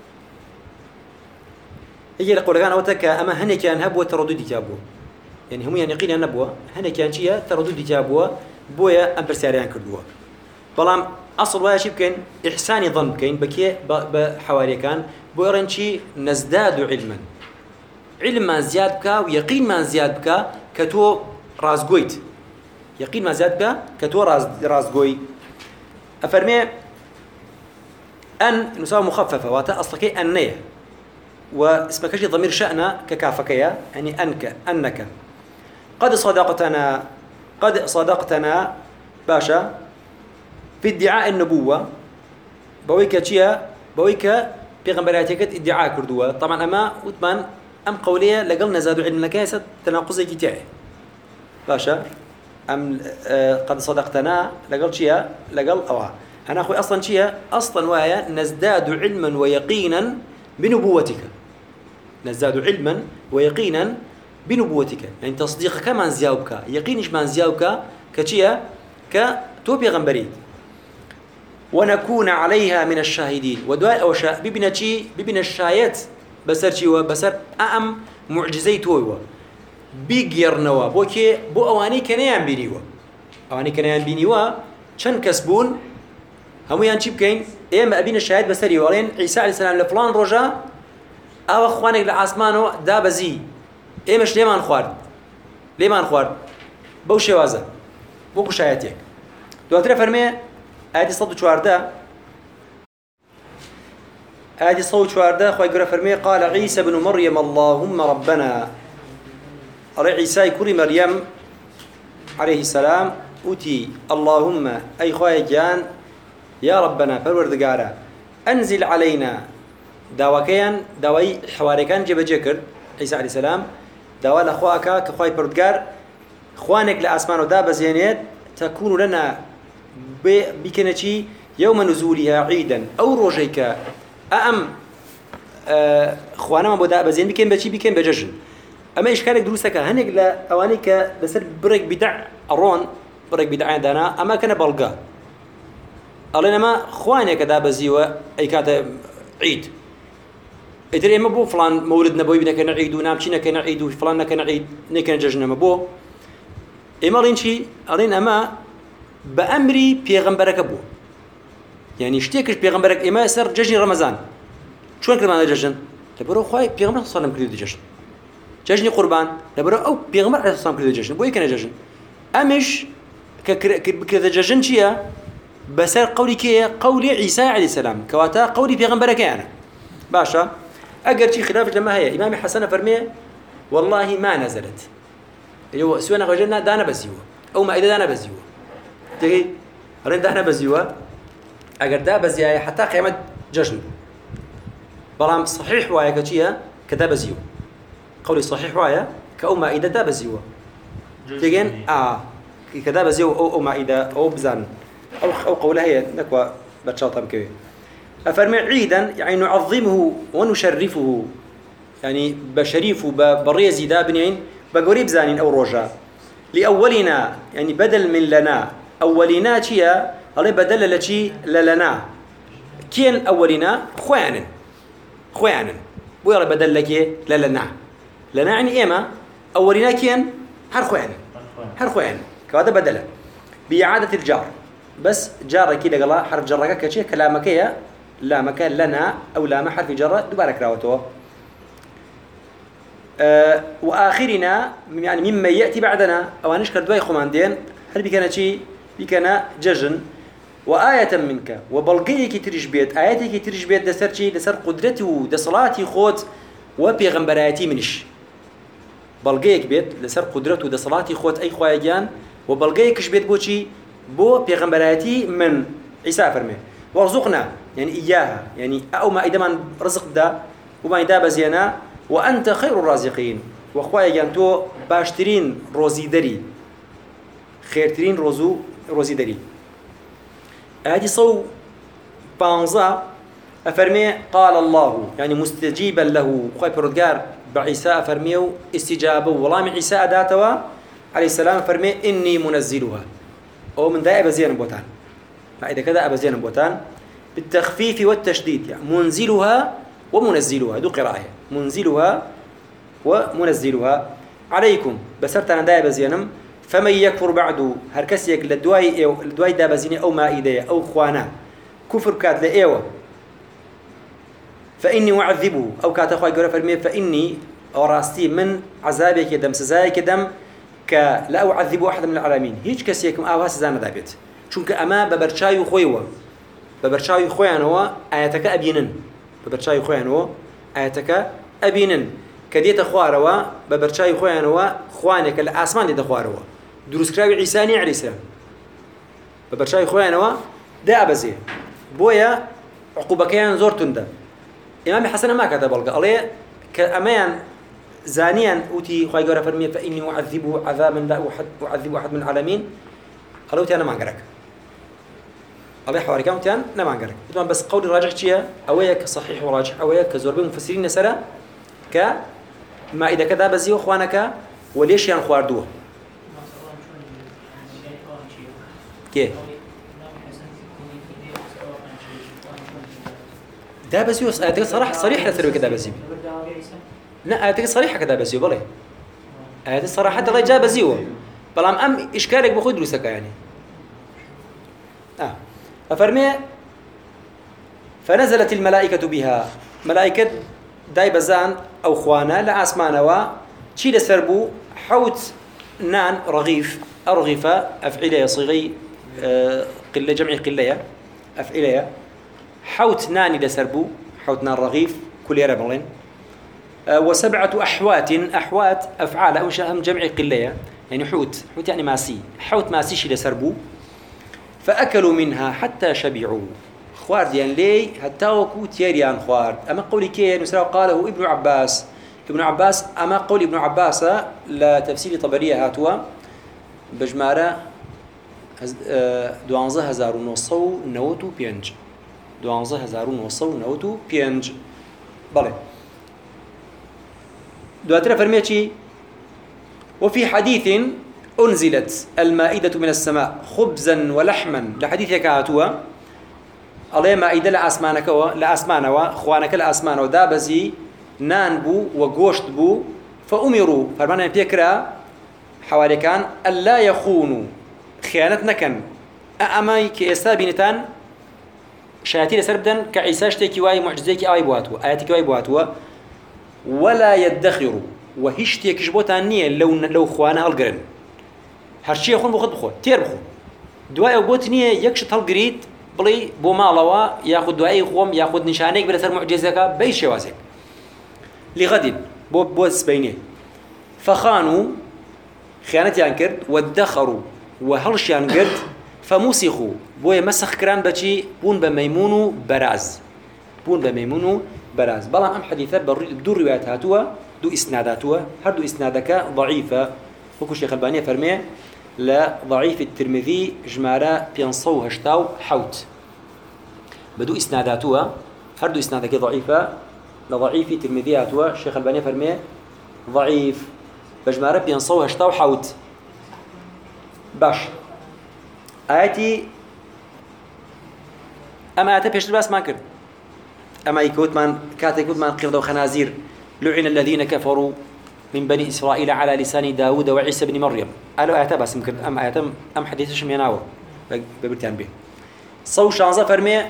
هي لقول كان أوتك أما هني كان هبوا ترددي جابوا يعني هم يعني قيل نبوا هني كان شيء ترددي جابوا بويا أمبر ساريان كردوا بلام أصل ويا شيء كان إحساني ظن كين بكي بحوالي كان بويرن شيء نزداد علما علم ما زياد بك ويقين ما زياد بك كتو رازقويت يقين ما زياد بك كتو راز رازقوي أفرمي أن نساوي مخففة واتا أصلك أنية واسمك شيء ضمير شأن ككافكيا يعني أنك أنك قد صدقتنا قد صدقتنا باشا في ادعاء النبوة بويك شيا بويك بيغمبراتك ادعاء كردوة طبعا أما وثمان أم قولية لقلنا زادوا علم نكاسة تناقضي كتاعي باشا أم آه قد صدقتنا لقل شيا لقل أوها أنا أخوي أصلاً شيء أصلاً وهي نزداد علماً ويقيناً بنبوتك نزداد علماً ويقيناً بنبوتك يعني تصديقك كمان زياوبك يقينش من زياوبك كشيء كتوبي غنبريد ونكون عليها من الشاهدين ودواء أو شاء ببنا شيء ببنا الشايات بسر شيء وبسر أم معجزي تويوا بيجرنوا بوكي بو أواني كنيان بينيوا أواني كنيان بينيوا شن كسبون هم ينشيب كين إيه ما أبين الشاهد بسري ولين عيسى عليه السلام لفلان رجاء أو أخوانك لعاسمانه دا بزي إيه مش ليه ما نخوارد ليه ما نخوارد بوشي وازا بوكو شاياتيك دواترة فرمي آدي صدو شوارده آدي صدو شوارده خوي قرأ فرمي قال عيسى بن مريم اللهم ربنا على عيسى كوري مريم عليه السلام أتي اللهم أي خوي جان يا ربنا فالوردقارا أنزل علينا داوكيان داوي حواريكان جيب جكر عيسى عليه السلام داوا لأخواك كخواي بردقار خوانك لأسمان وداب زينيت تكون لنا بكنتي يوم نزولها عيدا أو روجيك أأم أه خوانا ما بدأ بزين بكين بشي بكين بججن أما إشكالك دروسك هنيك لا أوانيك لسر بريك بدع أرون بريك بدع عندنا أما كان بلقى ألينا ما خواني كذا بزيوة أي كات عيد إدري إما بو فلان مولد نبوي بدنا كنا عيد ونامشينا كنا عيد وفلان كنا عيد نكنا ججنا ما بو إما لين شيء ألين أما بأمري بيغمبرك أبو يعني اشتكش بيغمبرك إما سر ججن رمضان شلون كمان ججن لبرو خوي بيغمبر صلى الله عليه وسلم ججن ججن قربان لبرو أو بيغمبر عليه الصلاة والسلام ججن بوي كنا ججن أمش كذا ججن شيء بسر قولي كي قولي عيسى عليه السلام كواتا قولي بيغمبرك أنا باشا أجر شيء خلاف لما هي إمام حسن فرمي والله ما نزلت يو سوينا غجلنا دانا بزيوه أو ما إذا دانا بزيوه تجي رين دانا بزيوه أجر دا بزياء حتى قيمة ججن برام صحيح ويا كشيء كذا بزيوه قولي صحيح ويا كأوما إذا دا بزيوه تجين آه كذا بزيوه أو أو ما إذا أو بزان أو أو قولها هي نكوا بتشاطم كوي أفرمي عيدا يعني نعظمه ونشرفه يعني بشريفه بريزي دا بنين بقريب زانين أو رجاء لأولنا يعني بدل من لنا أولنا شيء الله بدل لشي للنا كين أولنا خوانن خوانن ويلا بدل لك للنا لنا يعني إيما أولنا كين هر خوانن هر خوانن كهذا بدله بإعادة الجار بس جار كده قلا حرف جرك كشيء كلامك يا لا مكان لنا أو لا ما حرف جر دوبارك راوته أه وآخرنا يعني مما يأتي بعدنا أو نشكر دواي خماندين هل بكنا شيء بكنا ججن وآية منك وبلقيك تريش بيت آياتك تريش بيت دسر شيء دسر قدرته دصلاتي خود وبيغمبراتي منش بلقيك بيت دسر قدرته دصلاتي خود أي خواجان وبلقيكش بيت بوشي بو بيغمبراتي من عيسى فرمي وارزقنا يعني إياها يعني أو ما إذا من رزق دا وما إذا بزينا وأنت خير الرازقين وأخويا جانتو باشترين روزي دري خيرترين روزو روزي دري هذه صو بانزا أفرمي قال الله يعني مستجيبا له خوي بردقار بعيسى أفرميه استجابه والله من عيسى أداتوا عليه السلام فرمي إني منزلها أو من ذا أبزين بوتان ما إذا كذا أبزين بوتان بالتخفيف والتشديد يعني منزلها ومنزلها دو قراءة منزلها ومنزلها عليكم بسرت أنا ذا أبزينم فمن يكفر بعده هركسيك للدواي أو الدواي ذا أبزيني أو ما إيديه أو خوانا كفر كاد لإيوه فإني أعذبه أو كاتخوي قرأ فرمي فإني أراستي من عذابك دم سزايك دم كلا أعذب أحد من العالمين هيج كسيكم أواس زان ذابت شونك أما ببرشاي خويوا ببرشاي خويان هو آياتك أبينن ببرشاي خويان هو آياتك أبينن كديت خواروا ببرشاي خويان هو خوانك الأسمان دي خواروا دروس كراوي عيساني عليه السلام ببرشاي خويان هو ده أبزي بويا عقوبكيان زورتون ده إمام حسن ما كتب القى عليه كأمان زانيا أوتي خواهي قرأ فرمي فإني أعذبه عذابا لا أعذب أحد من العالمين قالوا تي أنا ما أقرأك الله حواري كام تي أنا ما أقرأك طبعا بس قولي راجح شيء أويك صحيح وراجح أويك كزوربين مفسرين سرا ك ما إذا كذا بزي أخوانك وليش ين خواردوه كي ده بزيوس آياتك صراحة صريحة تروي كذا بزيو لا آياتك صريحة كذا بزيو بلي آياتك صراحة الله جاب بزيو بلام أم إشكالك بخود دروسك يعني آه أفرمي فنزلت الملائكة بها ملائكة داي بزان أو خوانا لأسمانوا شيل سربو حوت نان رغيف أرغفة أفعلية صيغي آه قلة جمع قلة أفعلية حوت ناني لسربو حوت نان رغيف كل يرى بلين أه وسبعة أحوات أحوات أفعال أو شهم جمع قلية يعني حوت حوت يعني ماسي حوت ماسي شي لسربو فأكلوا منها حتى شبعوا خوارد يعني لي حتى وكو تيريان خوارد أما قولي كي نسرا قاله ابن عباس ابن عباس أما قول ابن عباس لتفسير طبرية هاتوا بجمارة دوانزه هزار ونصو نوتو بينج دوانزه هزار ونصو نوتو بينج بله دواتر فرميتي وفي حديث أنزلت المائدة من السماء خبزا ولحما لحديث يكاتوا الله مائدة لأسمانك لأسمانوا خوانك لأسمانوا دابزي نان بو وغوشت بو فأمروا فرمانا بيكرا حوالي كان ألا يخونوا خيانة نكن أأماي كإستا بنتان شاتي لسربدن كعيسى شتيكي واي معجزيكي آي بواتوا آياتك واي بواتوا ولا يدخروا وهشتيك جبوتان نية لو لو خوانها القرن هرشي يخون بخد بخون تير بخون دواء بوت نية يكشت هالقريد بلي بو مالوا ياخد دواء خوم ياخد نشانيك بلسر معجزك بيش شوازك لغد بو بوس بينيه فخانوا خيانتي انكرد وادخروا وهلش انكرد فموسخوا بو مسخ كران بچي بون بميمونو براز بون بميمونو براز بلان ام حديثه بدو روايات هاتوا دو اسناداتوا هر دو اسنادك ضعيفه وكو شيخ الباني فرمي لا ضعيف الترمذي جمارة بينصو هشتاو حوت بدو اسناداتوا هر دو اسنادك ضعيفه لضعيف الترمذي هاتوا شيخ الباني فرمي ضعيف بجمارة بينصو هشتاو حوت باش آياتي أما آياتي بيش الباس ما كرد أما يكوت من كاتي يكوت من قرد وخنازير لعن الذين كفروا من بني إسرائيل على لسان داود وعيسى بن مريم قالوا آياتي بس مكرد أما آياتي أم حديثش ميناوه ببرتان به صو شانزة فرمي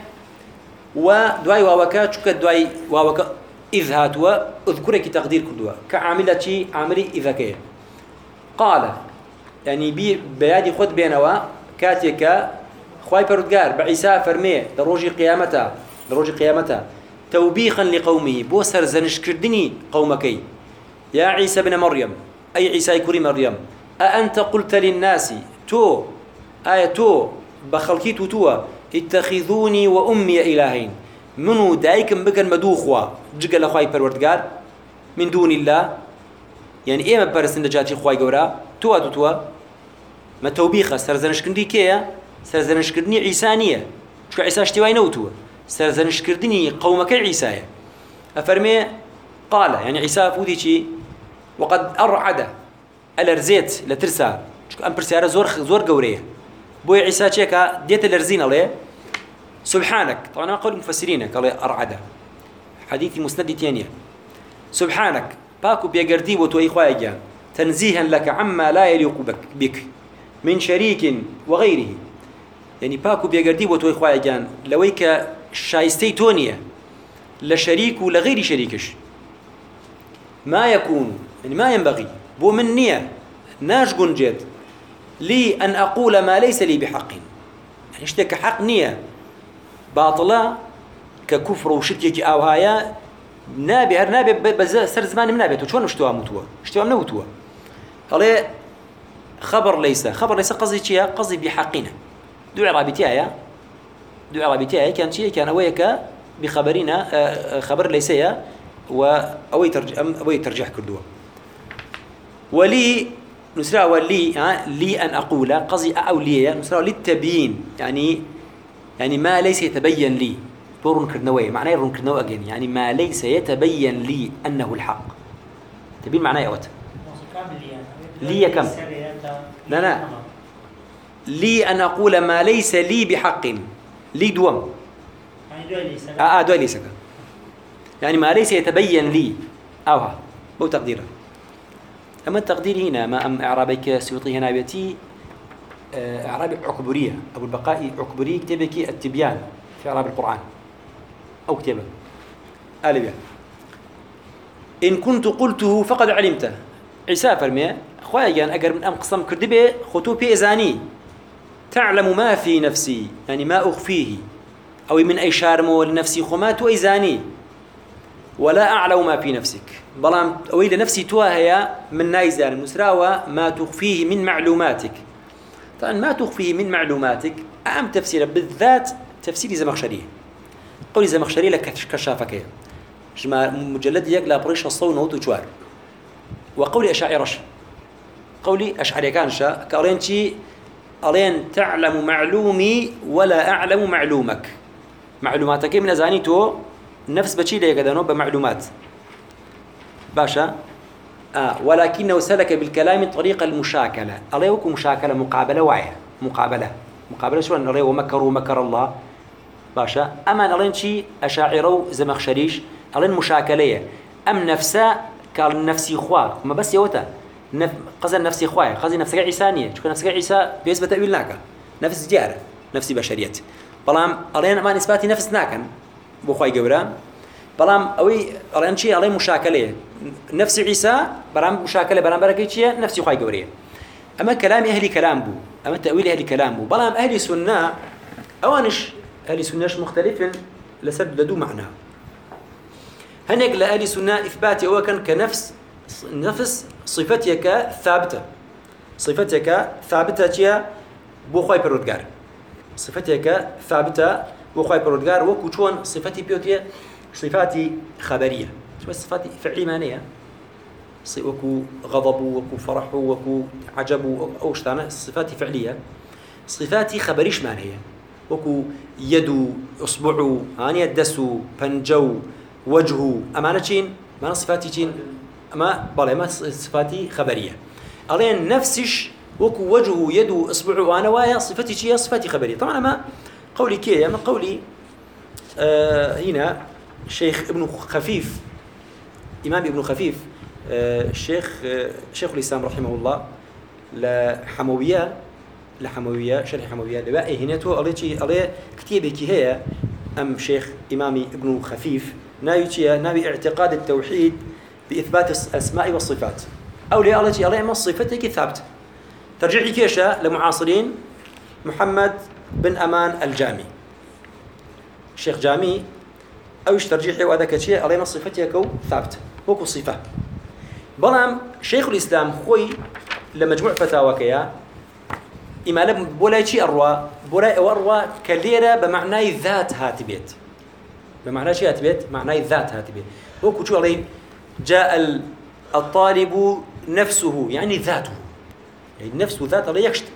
ودواي واوكا شكا دواي واوكا إذ هاتوا اذكرك تقدير كردوا كعاملة عاملي إذا كي قال يعني بي بيادي خد بينوا كاتيكا خواي بردقار بعيسى فرمي دروجي قيامته دروجي قيامته توبيخا لقومه بوسر زنش كردني قومكي يا عيسى بن مريم أي عيسى كري مريم أأنت قلت للناس تو آية تو بخلكي تو اتخذوني وأمي إلهين منو دايكم بكن مدوخوا جقل أخواي بردقار من دون الله يعني إيه ما برسن دجاتي خواي قورا تو تو تو ما توبيخه سرزنشكردني كيه سرزنشكردني عيسانيه شو عيسى اشتواي نوتو سرزنشكردني قومك عيسى افرمي قال يعني عيسى فوديشي وقد ارعد الارزيت لترسا شو ام برسياره زور زور قوريه بو عيسى تشيكا ديت الارزين عليه سبحانك طبعا قول المفسرين قال ارعد حديث مسند ثانيه سبحانك باكو بيقردي وتوي خوايا تنزيها لك عما لا يليق بك, بك من شريك وغيره يعني باكو بيقردي وتوي خوايا جان لويك شايستي تونية لشريك ولغير شريكش ما يكون يعني ما ينبغي بو من نية ناش جد لي أن أقول ما ليس لي بحق يعني اشتك حق نية باطلة ككفر وشركك أو هايا نابي هر نابي بز سر زمان منابي تو شلون اشتوا متوا اشتوا منوتوا قال خبر ليس خبر ليس قصدي شيء قصدي بحقنا دو عربيتها يا دو عربيتها كان شيء كان وياك بخبرنا خبر ليس يا او يترجع او يترجح كردوا ولي نسرا ولي لي ان اقول قصدي او لي نسرا للتبيين يعني يعني ما ليس يتبين لي دور كرنوي معناه رون كرنوي أجن يعني ما ليس يتبين لي أنه الحق تبين معناه يا وقت لي كم لا لا لي أن أقول ما ليس لي بحق لي دوم آه آه دوي ليس يعني ما ليس يتبين لي أوها مو تقديره أما التقدير هنا ما أم إعرابك سيوطي هنا بيتي إعراب عكبرية أبو البقاء عكبري كتبك التبيان في إعراب القرآن أو كتابه آلبيا إن كنت قلته فقد علمته عيسى فرمي أخويا جان أجر من أم قسم كردبه خطو بإزاني تعلم ما في نفسي يعني ما أخفيه أو من أي شارمو لنفسي خمات وإزاني ولا أعلم ما في نفسك بلام أويل نفسي تواهي من نايزان مسراوة ما تخفيه من معلوماتك طبعا ما تخفيه من معلوماتك أهم تفسير بالذات تفسير زمخشري قولي زمخشري لك كشافك جماعة مجلد يقلا بريش الصون وتجوار وقولي أشاعرش قولي أشعري كانشا كأرين شي أرين تعلم معلومي ولا أعلم معلومك معلوماتك من أزاني تو نفس بشي لي كذا بمعلومات باشا آه ولكنه سلك بالكلام طريق المشاكلة الله وكو مشاكلة مقابلة واعية مقابلة مقابلة شو أن الله ومكروا مكر الله باشا أما ألين شي أشاعروا زمخشريش ألين مشاكلية أم نفسا قال نفسي خوا ما بس يوتا نف... قصد نفسي خوايا قصد نفسك عيسانية شو نفسك عيسى بيثبت تأويل ناكا نفس جارة نفسي بشرية بلام ألين ما نسباتي نفس ناكن بخواي جورا بلام أوي ألين شي ألين مشاكلية نفس عيسى برام مشاكلة برام بركيتشية نفسي خواي جورية أما كلام أهل كلام بو أما تأويل أهل كلام بو بلام أهل سنة أوانش أهل سنة مختلف لسد لدو معنى هنيك لأهل سنة إثبات هو كان كنفس نفس صفتك ثابتة صفتك ثابتة بوخاي برودجار صفتك ثابتة بوخاي برودجار وكوشون صفتي بيوتية صفاتي خبرية شو صفاتي فعلية مانية وكو غضب وكو فرح وكو عجب أو شتانة صفاتي فعلية صفاتي خبريش مانية وكو يدو اصبعو هاني دسو بنجو وجهو امانه چين ما صفاتي چين اما بالله ما صفاتي خبريه الين نفسش وكو وجهه يدو اصبعو انا وايا صفتي چي صفاتي خبريه طبعا ما قولي كي من قولي آه هنا شيخ ابن خفيف امام ابن خفيف آه الشيخ آه شيخ الاسلام رحمه الله لحمويه لحموية شرح حموية لباقي هناتو أليتي ألي كتيبك هي أم شيخ إمامي ابن خفيف ناوي ناوي اعتقاد التوحيد بإثبات الأسماء والصفات أو لي أليتي ألي ما صفتك ثابت ترجعي كيشا لمعاصرين محمد بن أمان الجامي الشيخ جامي أوش ترجيحي وهذا كشيء ألي ما صفتك ثابت وكو صفة بلام شيخ الإسلام خوي لمجموع فتاوى إمالة بولاي شيء أروى بولاي أروى كليرة بمعنى ذات هاتبيت بمعنى شيء هاتبيت معنى ذات هاتبيت هو كتشو عليه جاء الطالب نفسه يعني ذاته يعني نفسه ذات الله يكشت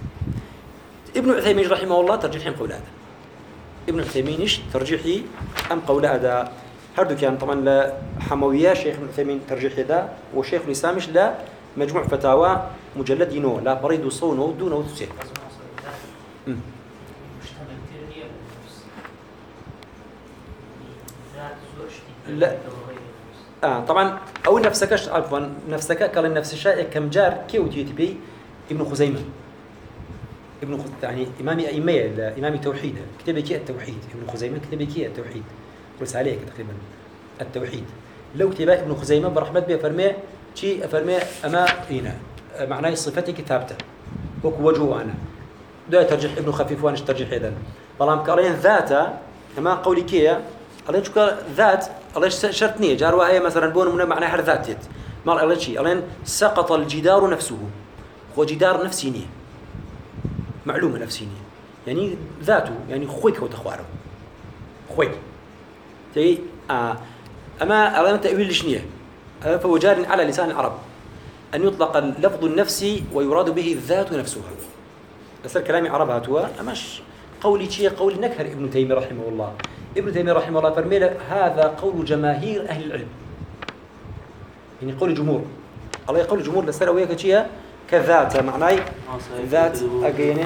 ابن عثيمين رحمه الله ترجيحي قول هذا ابن عثيمين ترجيحي أم قول هذا هردو كان طبعا لحموية شيخ ابن عثيمين ترجيحي هذا وشيخ الإسلام لا مجموع فتاوى مجلد ينو لا بريد صونه دونه وتسير لا آه طبعا أو نفسك عفوا نفسك قال نفس الشيء كم جار كيوت يتبي ابن خزيمة ابن خز... يعني إمامي أئمة إمامي توحيد كتب كي التوحيد ابن خزيمة كتب كي التوحيد قلت عليك تقريبا التوحيد لو كتب ابن خزيمة برحمة بيه فرمي شيء أفرمي أما هنا معناه صفتك ثابتة وكو وجهه أنا ده ترجح ابن خفيف وانش ترجح إذن بلام قالين ذاته أما قولي كيا قالين شو ذات الله شرطني جاروا هي مثلا بون من معناه هر ذاتيت ما قالين شيء قالين سقط الجدار نفسه هو جدار نفسيني معلومة نفسيني يعني ذاته يعني خويك وتخواره خويك تي آه أما قالين تأويل لشنيه فهو جار على لسان العرب أن يطلق اللفظ النفسي ويراد به الذات نفسها أصل كلامي عرب هاتوا أماش قولي شيء قول نكهر ابن تيمية رحمه الله ابن تيمية رحمه الله فرمي هذا قول جماهير أهل العلم يعني قول الجمهور الله يقول الجمهور لسر وياك شيء كذات معناه ذات أجينه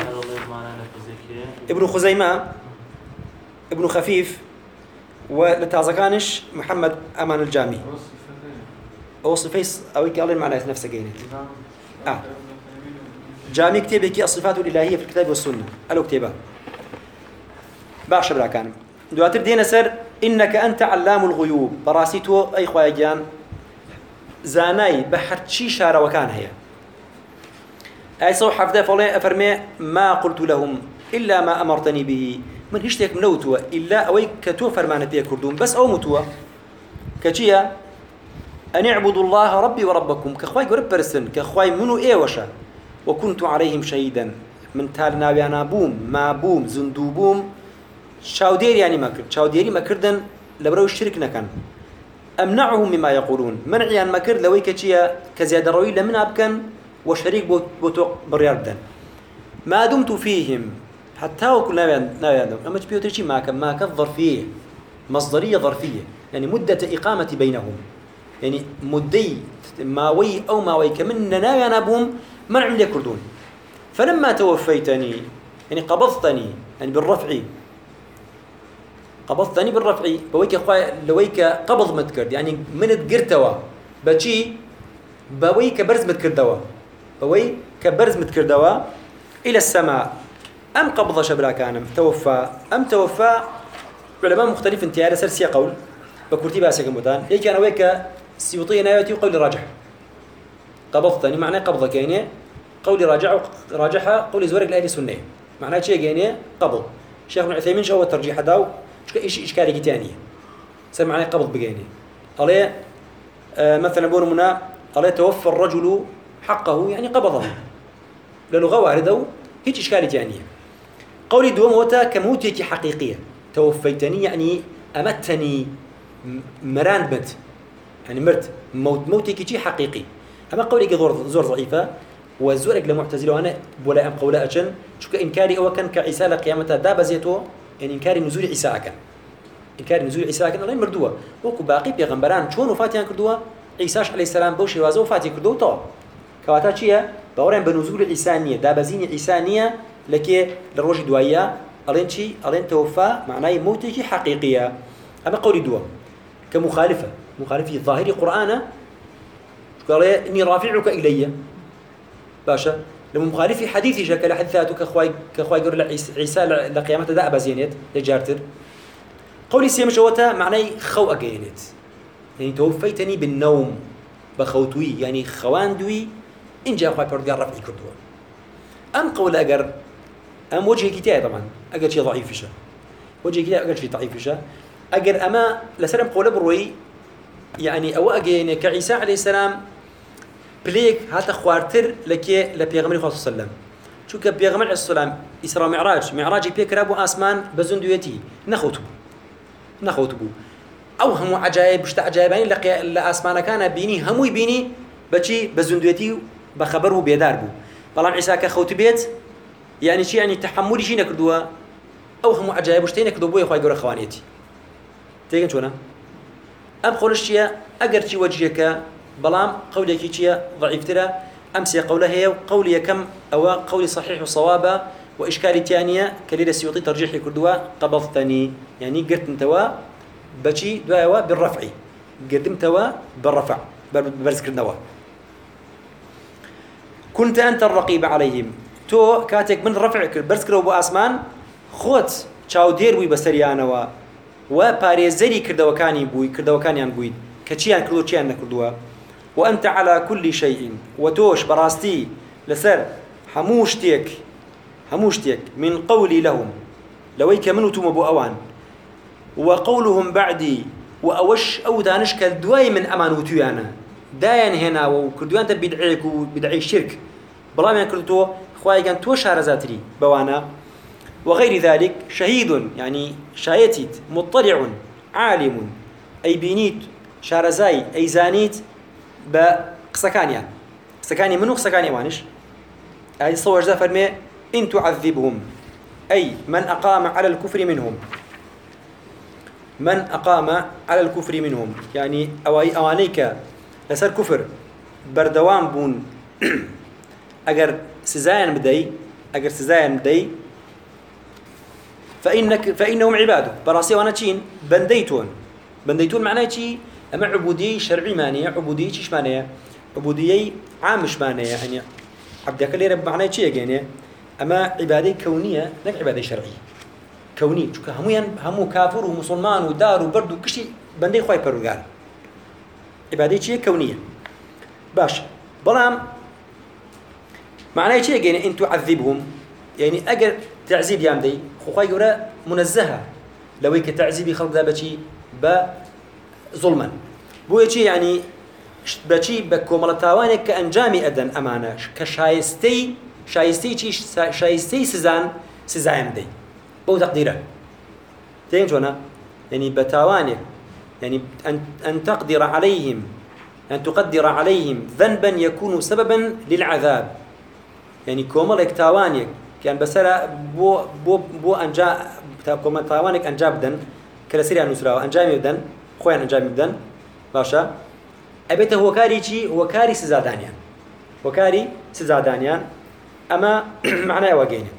ابن خزيمة ابن خفيف ولتازكانش محمد أمان الجامي وصفيس أو قال المعنى نفسه جينه آه جامي كتابك الصفات الإلهية في الكتاب والسنة ألو كتابه باش برا كان دواتر دينا سر إنك أنت علام الغيوب براسيتو أي خواجان زاناي بحرتشي شارة وكان هي أي صو حفظة فلان أفرمي ما قلت لهم إلا ما أمرتني به من هشتك منوتوا إلا أوي كتو فرمان بيه كردون بس أو متوا كتشيا أن اعبدوا الله ربي وربكم كخواي قرب برسن كخواي منو إيه وشا وكنت عليهم شهيدا من تالنا بيانا بوم ما بوم زندو بوم شاودير يعني ما كرد شاوديري ما كردن لبرو الشرك نكن أمنعهم مما يقولون منعي عن ما كرد لوي كتشيا كزيادة روي لمن أبكن وشريك بوتو برياردن ما دمت فيهم حتى وكل نابيان أما تبيو تشي معك ما كالظرفية مصدرية ظرفية يعني مدة إقامة بينهم يعني مدي ماوي أو ماوي كمن ناوي أنا بهم منع من يكردون. فلما توفيتني يعني قبضتني يعني بالرفع قبضتني بالرفع بويك أخوي لويك قبض متكرد يعني من تقرتوا بشي بويك برز متكردوا بوي كبرز متكردوا إلى السماء. أم قبض شبرا كان توفى أم توفى علماء مختلف انتهى سرسي قول بكرتي باسك متان هيك أنا ويك سيوطي نايتي وقول راجح قبضتني معناه قبضك يعني قولي راجع راجحها قولي زورك الأهل السنة معناه شيء يعني قبض. شيخ ابن عثيمين شو الترجيح داو إيش إشكالي ثانية سر معناه قبض بجاني عليه آه مثلا بقول منا عليه توفى الرجل حقه يعني قبضه للغة واردة هيك إشكالي ثانية. قولي دوم وتا كموتك حقيقية توفيتني يعني أمتني مران مت يعني مرت موت موتك شيء حقيقي. أما قولي زور زور ضعيفة وزورك لمعتزله وأنا ولا أم قولا أجن شو كإنكاري أو كان كعيسى لقيامته داب زيته يعني إنكاري نزول عيسى أكن إنكاري نزول عيسى أكن الله مردوه وكو باقي بيغمبران شون وفاتيان كردوه عيساش عليه السلام بوشي وازو فاتي كردوه طو كواتا شيء باورين بنزول عيسانية داب زين عيسانية لكي للروج دوايا ألين شيء ألين توفى معناه موتك حقيقية. أما قولي دوا كمخالفة مخالفة ظاهري قرآن قال إني رافعك إلي باشا لما مخالفي حديثي شكل حديثاته كخواي كخواي يقول عيسى لقيامته ده أبازينيت لجارتر. قولي سيم شوتا معناه خو أجينيت يعني توفيتني بالنوم بخوتوي يعني خواندوي إن جاء خواي بردقار رفعي كردوا. أم قول أجر أم وجه كتاب طبعا أجر شيء ضعيف فيشه وجه كتاب أجر شيء ضعيف فيشه أجر أما لسلام قول بروي يعني أو أجيني كعيسى عليه السلام بليك هذا خوارتر لكي لبيغمر خاص السلام شو كبيغمر عليه السلام إسراء معراج معراج بيك رابو آسمان بزندويتي نخوتبو نخوتبو أو هم عجائب مش عجائبين لقي الآسمان كان بيني همو يبيني بشي بزندويتي بخبره بيداربو طالما عيسى كخوت بيت يعني شيء يعني تحملي شيء نكردوا أو هم عجائب مش تينك دبوي خواي جور خوانيتي تيجي شونا أم قولش شيء أجر شيء وجهك بلام قولي كيشيا ضعيف ترى أمسي قوله هي وقولي كم أو قولي صحيح وصوابة وإشكالي تانية كليل السيوطي ترجيحي كردوا قبضتني يعني قرت انتوا بشي دواء بالرفع قدمت توا بالرفع برزك النوا. كنت أنت الرقيب عليهم تو كاتك من رفعك برزك لو بأسمان خوت شاو دير وي بسريانوا وباريزري كردوا كاني بوي كردوا كاني عن بوي كشيان كردوا كشيان نكردوا وأنت على كل شيء وتوش براستي لسر حموشتك حموشتك من قولي لهم لويك منوتم أبو أوان وقولهم بعدي وأوش أو دانشك الدواي من أمانوتو أنا داين هنا وكردوان تبدعيك وبدعي الشرك بلا ما كردو خواهي كان توش هرزاتري بوانا وغير ذلك شهيد يعني شايتيت مطلع عالم أي بينيت شارزاي أي زانيت بقسكانيا قسكاني منو قسكاني وانش هذه الصور ذا فرمي إن تعذبهم أي من أقام على الكفر منهم من أقام على الكفر منهم يعني أوي أوانيك لسر كفر بردوام بون أجر سزاين بدي أجر سزاين بدي فإنك فإنهم عباده براسي وانا تشين بنديتون بنديتون معناه شيء أما عبودية شرعي مانية عبودية إيش مانية عبودية عامش مانية يعني عبدك اللي رب معناه شيء يعني أما عبادة كونية لك عبادة شرعية كونية شو كهميان همو كافر ومسلمان ودار وبرد وكشي بندي خواي بروجال عبادة شيء كونية باش بلام معناه شيء يعني أن تعذبهم يعني أجر تعذيب يامدي خواي جورا منزهة لو هيك تعذيبي خلق ذا بشي بظلما بو شيء يعني بشي بكمال تاوانك كأنجامي أدن أمانة كشايستي شايستي شيء شايستي سزان سزايم دي بو تقديره تين شونا يعني بتاوانك يعني أن أن تقدر عليهم أن تقدر عليهم ذنبا يكون سببا للعذاب يعني كمال تاوانك كان بسرا بو بو بو أنجا كمال تاوانك أنجاب دن كلا سريع نسرا أنجامي بدن خوين أنجامي بدن باشا ئەبێتە هۆکاری چی؟ هۆکاری سزادانیان هۆکاری سزادانیان ئەمە معنای ئەوە گەینێ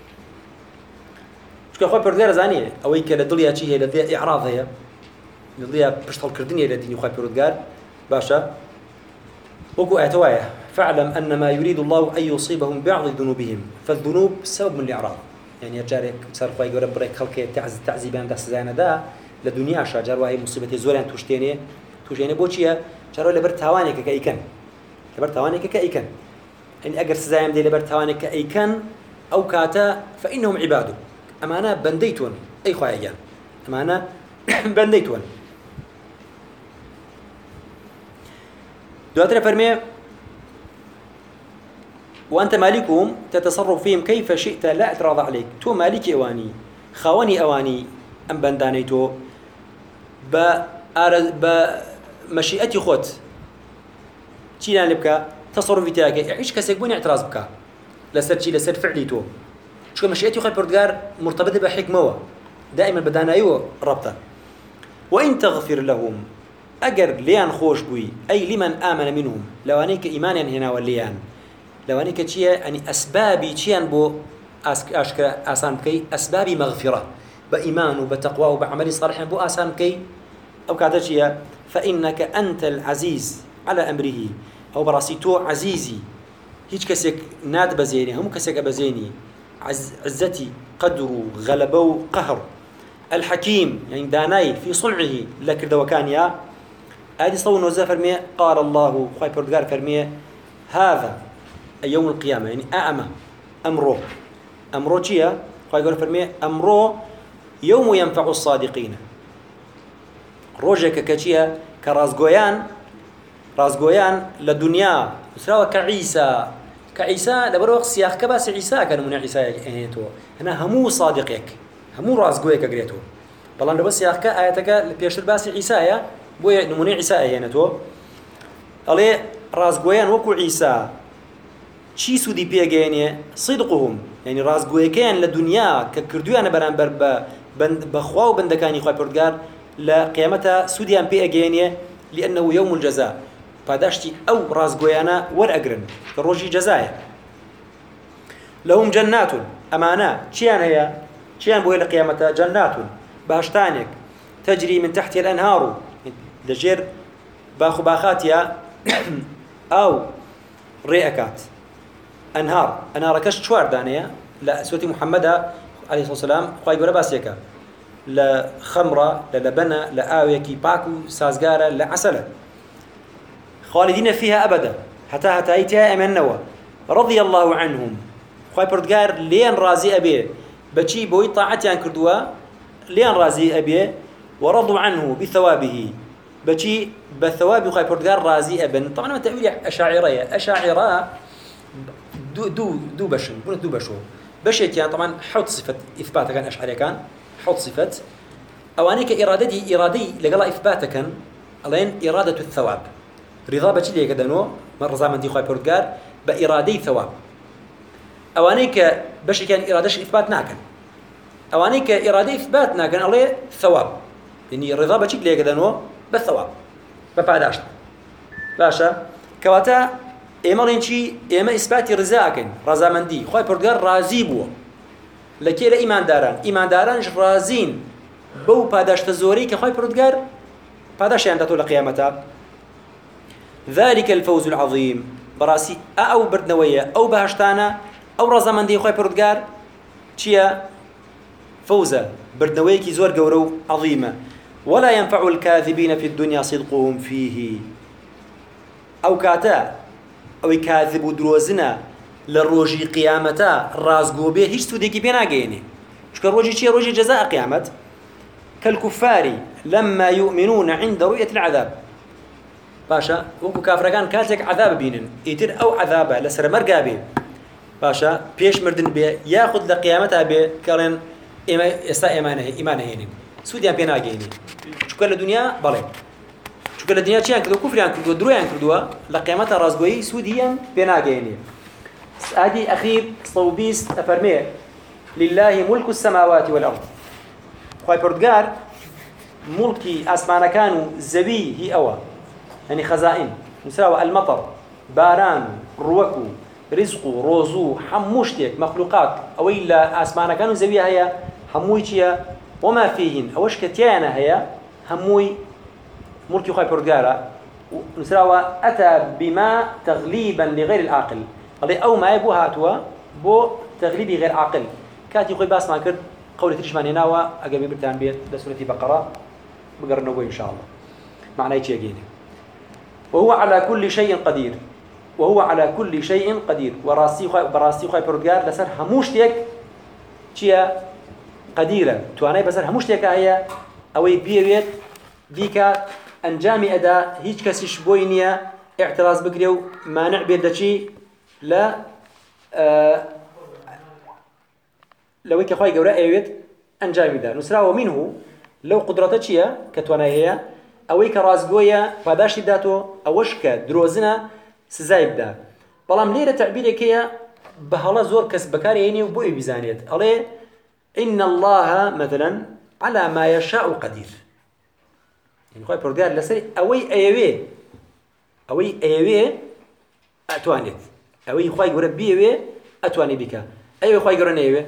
چونکە خۆی پەروەردگار زانیە ئەوەی کە لە دڵیا چی هەیە لە دڵیا ئیعراض هەیە لە دڵیا پشتهەڵکردنی هەیە لە دینی خۆی پەروەردگار باشە وەکو ئاەتە وایە فاعلم أنما يريد الله أن يصيبهم ببعض ذنوبهم فالذنوب سبب من الإعراض يعني جارێک سەر خۆی گەورە بڕێک خەڵکێ تەعزیبیان دا سزایانەدا لە دنیاشا جار وایە موسیبەتی زۆریان توشتێنێ توشێنێ بۆ چییە؟ جارەوە لەبەر تاوانێکە کە ئەیکەن لەبەر تاوانێکە کە ئەیکەن يعني ئەگەر سزایان دێ لەبەر تاوانێک کە ئەیکەن ئەو کاتە فإنهم عباد ئەمانە بەندەی تۆن ئەی خوایەگیان ئەمانە بەندەی تۆن دواتر فەرمێ وأنت مالكهم تتصرف فيهم كيف شئت لا اعتراض عليك تو مالك أواني خاوني أواني أم بندانيتو ب بمشيئتي خوت تشيلان لبكا تصرف تاعك عيش كسيك بني اعتراض بك لسر شي لسر فعلي تو شو مشيئتي خوي بردقار مرتبطة بحكمة دائما بدانا أيوه ربطة وإن تغفر لهم أجر ليان خوش بوي أي لمن آمن منهم لو أنيك إيمانا هنا والليان لو أنيك تشيا يعني أسبابي تشيان بو أشكر آسان بكي أسبابي مغفرة بإيمان وبتقوى وبعمل صالح بو آسان بكي أو كذا تشيا فإنك أنت العزيز على أمره أو براسيتو عزيزي هيج كسك ناد بزيني هم كسك بزيني عز عزتي قدر غلبه قهر الحكيم يعني داناي في صنعه لكن دو كان يا هذه صون وزا فرمي قال الله خوي بردقار فرمي هذا يوم القيامة يعني أعمى أمره أمره جيا خوي يقول فرمي أمره يوم ينفع الصادقين روجك كجيا كرازقويان رازقويان للدنيا سواء كعيسى كعيسى لبر وقت سياق كباس عيسى كانوا من عيسى هيتو هنا همو صادقك همو رازقويك قريتو بلان لبر سياق كآياتك بيشتر باس عيسى يا بو نموني عيسى هنا تو علي رازقويان وكو عيسى شي سودي بيجيني صدقهم يعني رازقويكين للدنيا ككردويان برانبر بخوا وبندكاني خوي بردقار لقيامتها سوديان بيجيني لأنه يوم الجزاء فداشتي أو رازقويانا ورأقرن كروجي جزايا لهم جنات أمانا شيان هي شيان بوهي لقيامتها جنات باشتانك تجري من تحت الأنهار دجير باخو باخاتيا أو ريئكات أنهار أنهار كش شوار دانية لا سوتي محمد عليه الصلاة والسلام خواهي قولا باسيكا لا خمرة لا لبنة لا آويكي باكو سازقارة لا عسلة خالدين فيها أبدا حتى حتى أيتها أمنوا رضي الله عنهم خواهي بردقار لين رازي أبيه بچي بوي طاعتي عن كردوا لين رازي أبيه ورضوا عنه بثوابه بچي بثواب خواهي بردقار رازي أبن طبعا ما تأويل أشاعرية أشاعرة دو دو دو بشن بنا دو بشو بشي كان طبعا حط صفة إثبات كان أشعري كان حط صفة أوانيك إرادتي إرادي لقلا إثبات كان ألين إرادة الثواب رضا بچي ليه كدنو مرة زمان دي خواهي بردقار بإرادي ثواب أوانيك بشي كان إرادش إثبات ناكن أوانيك إرادي إثبات ناكن أليه ثواب يعني رضا بچي ليه كدنو بالثواب بفعداشت باشا كواتا ئێمەڵێن چی ئێمە ئیسباتی ڕزاکەین ڕەزامەندی خۆی پەروەردگار ڕازی بووە لە کێ لە ئیمانداران ئیماندارانش ڕازین بەو پاداشتە زۆرەی کە خۆی پەروەردگار پاداشیان داتۆ لە قیامەتە ذلك الفوز العظيم بەڕاستی ئەو بردنەوەیە ئەو بەهەشتانە ئەو ڕەزامەندی خۆی پەروەردگار چییە فەوزە بردنەوەیەکی زۆر گەورە و عەظیمە ولا ينفع الكاذبين في الدنيا صدقهم فيه ئەو کاتە ئەوەی کاذب و درۆزنە لە ڕۆژی قیامەتە ڕازگۆ بێ هیچ سوودێکی پێ ناگەیەنێ چونکە ڕۆژی چیە ڕۆژی جەزا قیامەت كالكفار لما يؤمنون عند رؤية العذاب باشا وەکو کافرەکان کاتێک عذاب بینن ئیتر ئەو عذابە لەسەر مەرگا بێ باشا پێش مردن بێ یاخود لە قیامەتا بێ کەڵێن ئێمە ئێستا ئیمان هێنین سوودیان پێ ناگەیەنێ چونکە لە دنیا بەڵێ چونکە لە دنیا چیان کردو کوفریان کردو درۆیان کردووە لە قیامەتە ڕازگۆیی سوودیان پێ ناگەیەنێ ئادی ئەخیر سەوبیست ئەفەرمێ لله ملك السماوات والأرض خۆی پەروەردگار مڵکی ئاسمانەکان و زەوی هی ئەوە يعني خزائن نسراوة المطر باران روكو رزق روزو حموشتك مخلوقات أو إلا أسمانا كانوا زويها هي همويتيا وما فيهن أوش كتيانا هي هموي ملكي خاي بردقارة نسراوة أتى بما تغليبا لغير العاقل قال أو ما يبو هاتوا بو تغليبي غير عاقل كاتي خوي باس ما كرد قولي تريشمان هناوا أقل ببرتان بيت لسورة بقرة بقرنوا إن شاء الله معنى يتي يجيني وهو على كل شيء قدير وهو على كل شيء قدير وراسي خوي براسي خوي بردقار لسر هموشتك تيا قديرة تواناي بسر هموشتك هي أوي بيويت ديكا أنجامي أدا هيج كسيش بوينيا اعتراض بقريو مانع بيدشي لا آه لو يك خوي جورا أيوت أنجامي دا نسراو منه لو قدرتك كتواناي هي أوي كرازقويا فداش داتو أوش كدروزنا سزايب دا بلام ليرة تعبيرك هي بهلا زور كسب بكاري يعني وبوي بزانيت عليه إن الله مثلا على ما يشاء قدير يعني خوي بردار لسري أوي أيوي أوي أيوي أتوانيت أوي خوي جورا بيوي أتواني بك أيوي خوي جورا نيوي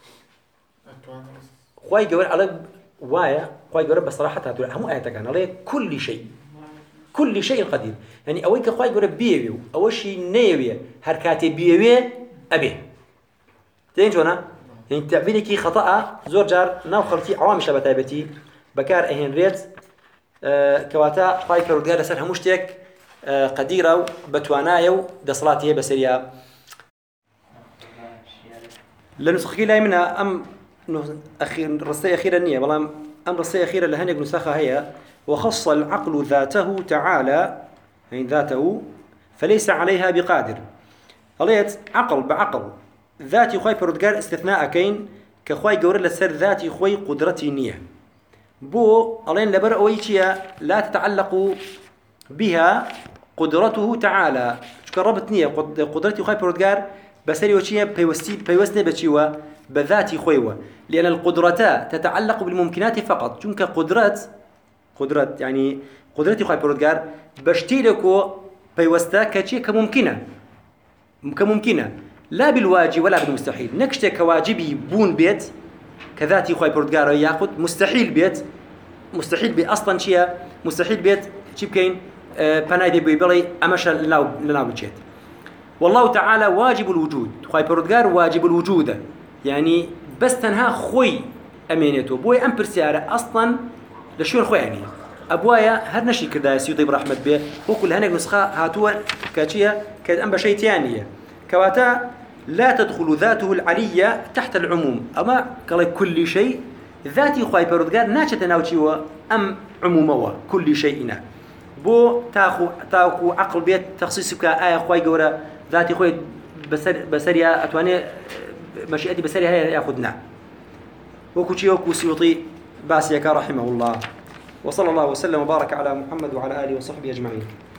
خوي جورا على وايا خوي جورا بصراحة هتقول هم آياتك أنا عليه كل شيء كل شيء قدير يعني أويك خوي جورا بيوي أول شيء نيوي حركاتي بيوي أبيه تين جونا يعني تعبيرك خطأ زور جار ناو خلتي عوامل شبتايبتي بكار أهين ريت آه كواتا خوي كروديا لسر هموشتك آه قديرة بتوانايو دصلاتي بسريا لنسخي لا منها أم أخير رصي أخيرا نية والله أم رصي أخيرا لهنيك نسخها هي وخص العقل ذاته تعالى يعني ذاته فليس عليها بقادر قالت عقل بعقل ذاتي خوي بردقار استثناء كين كخوي جور لسر ذاتي خوي قدرتي نية بو ألين لبر أويتيا لا تتعلق بها قدرته تعالى شكربت نية قدرتي خوي بردقار بسري وشيا بيوستي بيوستي بتشيوا بذاتي خويوا لأن القدرتا تتعلق بالممكنات فقط چونك قدرات قدرت يعني قدرتي خوي بردقار بشتيلكو بيوستا كشيء كممكنة كممكنة لا بالواجب ولا بالمستحيل نكشت كواجبي بون بيت كذاتي خوي بردقار ياخذ مستحيل بيت مستحيل بيت أصلا شيء مستحيل بيت شيء كين بنايدي بيبلي أمشى لناو لناو بتشيت والله تعالى واجب الوجود خوي بردقار واجب الوجود يعني بس تنها خوي أمينته بوي أم برسيارة أصلا لشون خوي يعني أبوايا هر نشي كذا سيدي برحمة به وكل هناك نسخة هاتوا كاتية كاد أم بشيء ثانية كواتا لا تدخل ذاته العلية تحت العموم أما قال كل شيء ذاتي خوي بردقار ناتشة ناوتشيوا أم عموموا كل شيئنا بو تاخو تاخو عقل بيت تخصيصك آية خوي جورا ذاتي خوي بسر بسريا أتواني مشيئتي بسريا هي ياخذنا وكوشي وكو سيوطي باسيكا رحمه الله وصلى الله وسلم وبارك على محمد وعلى آله وصحبه أجمعين.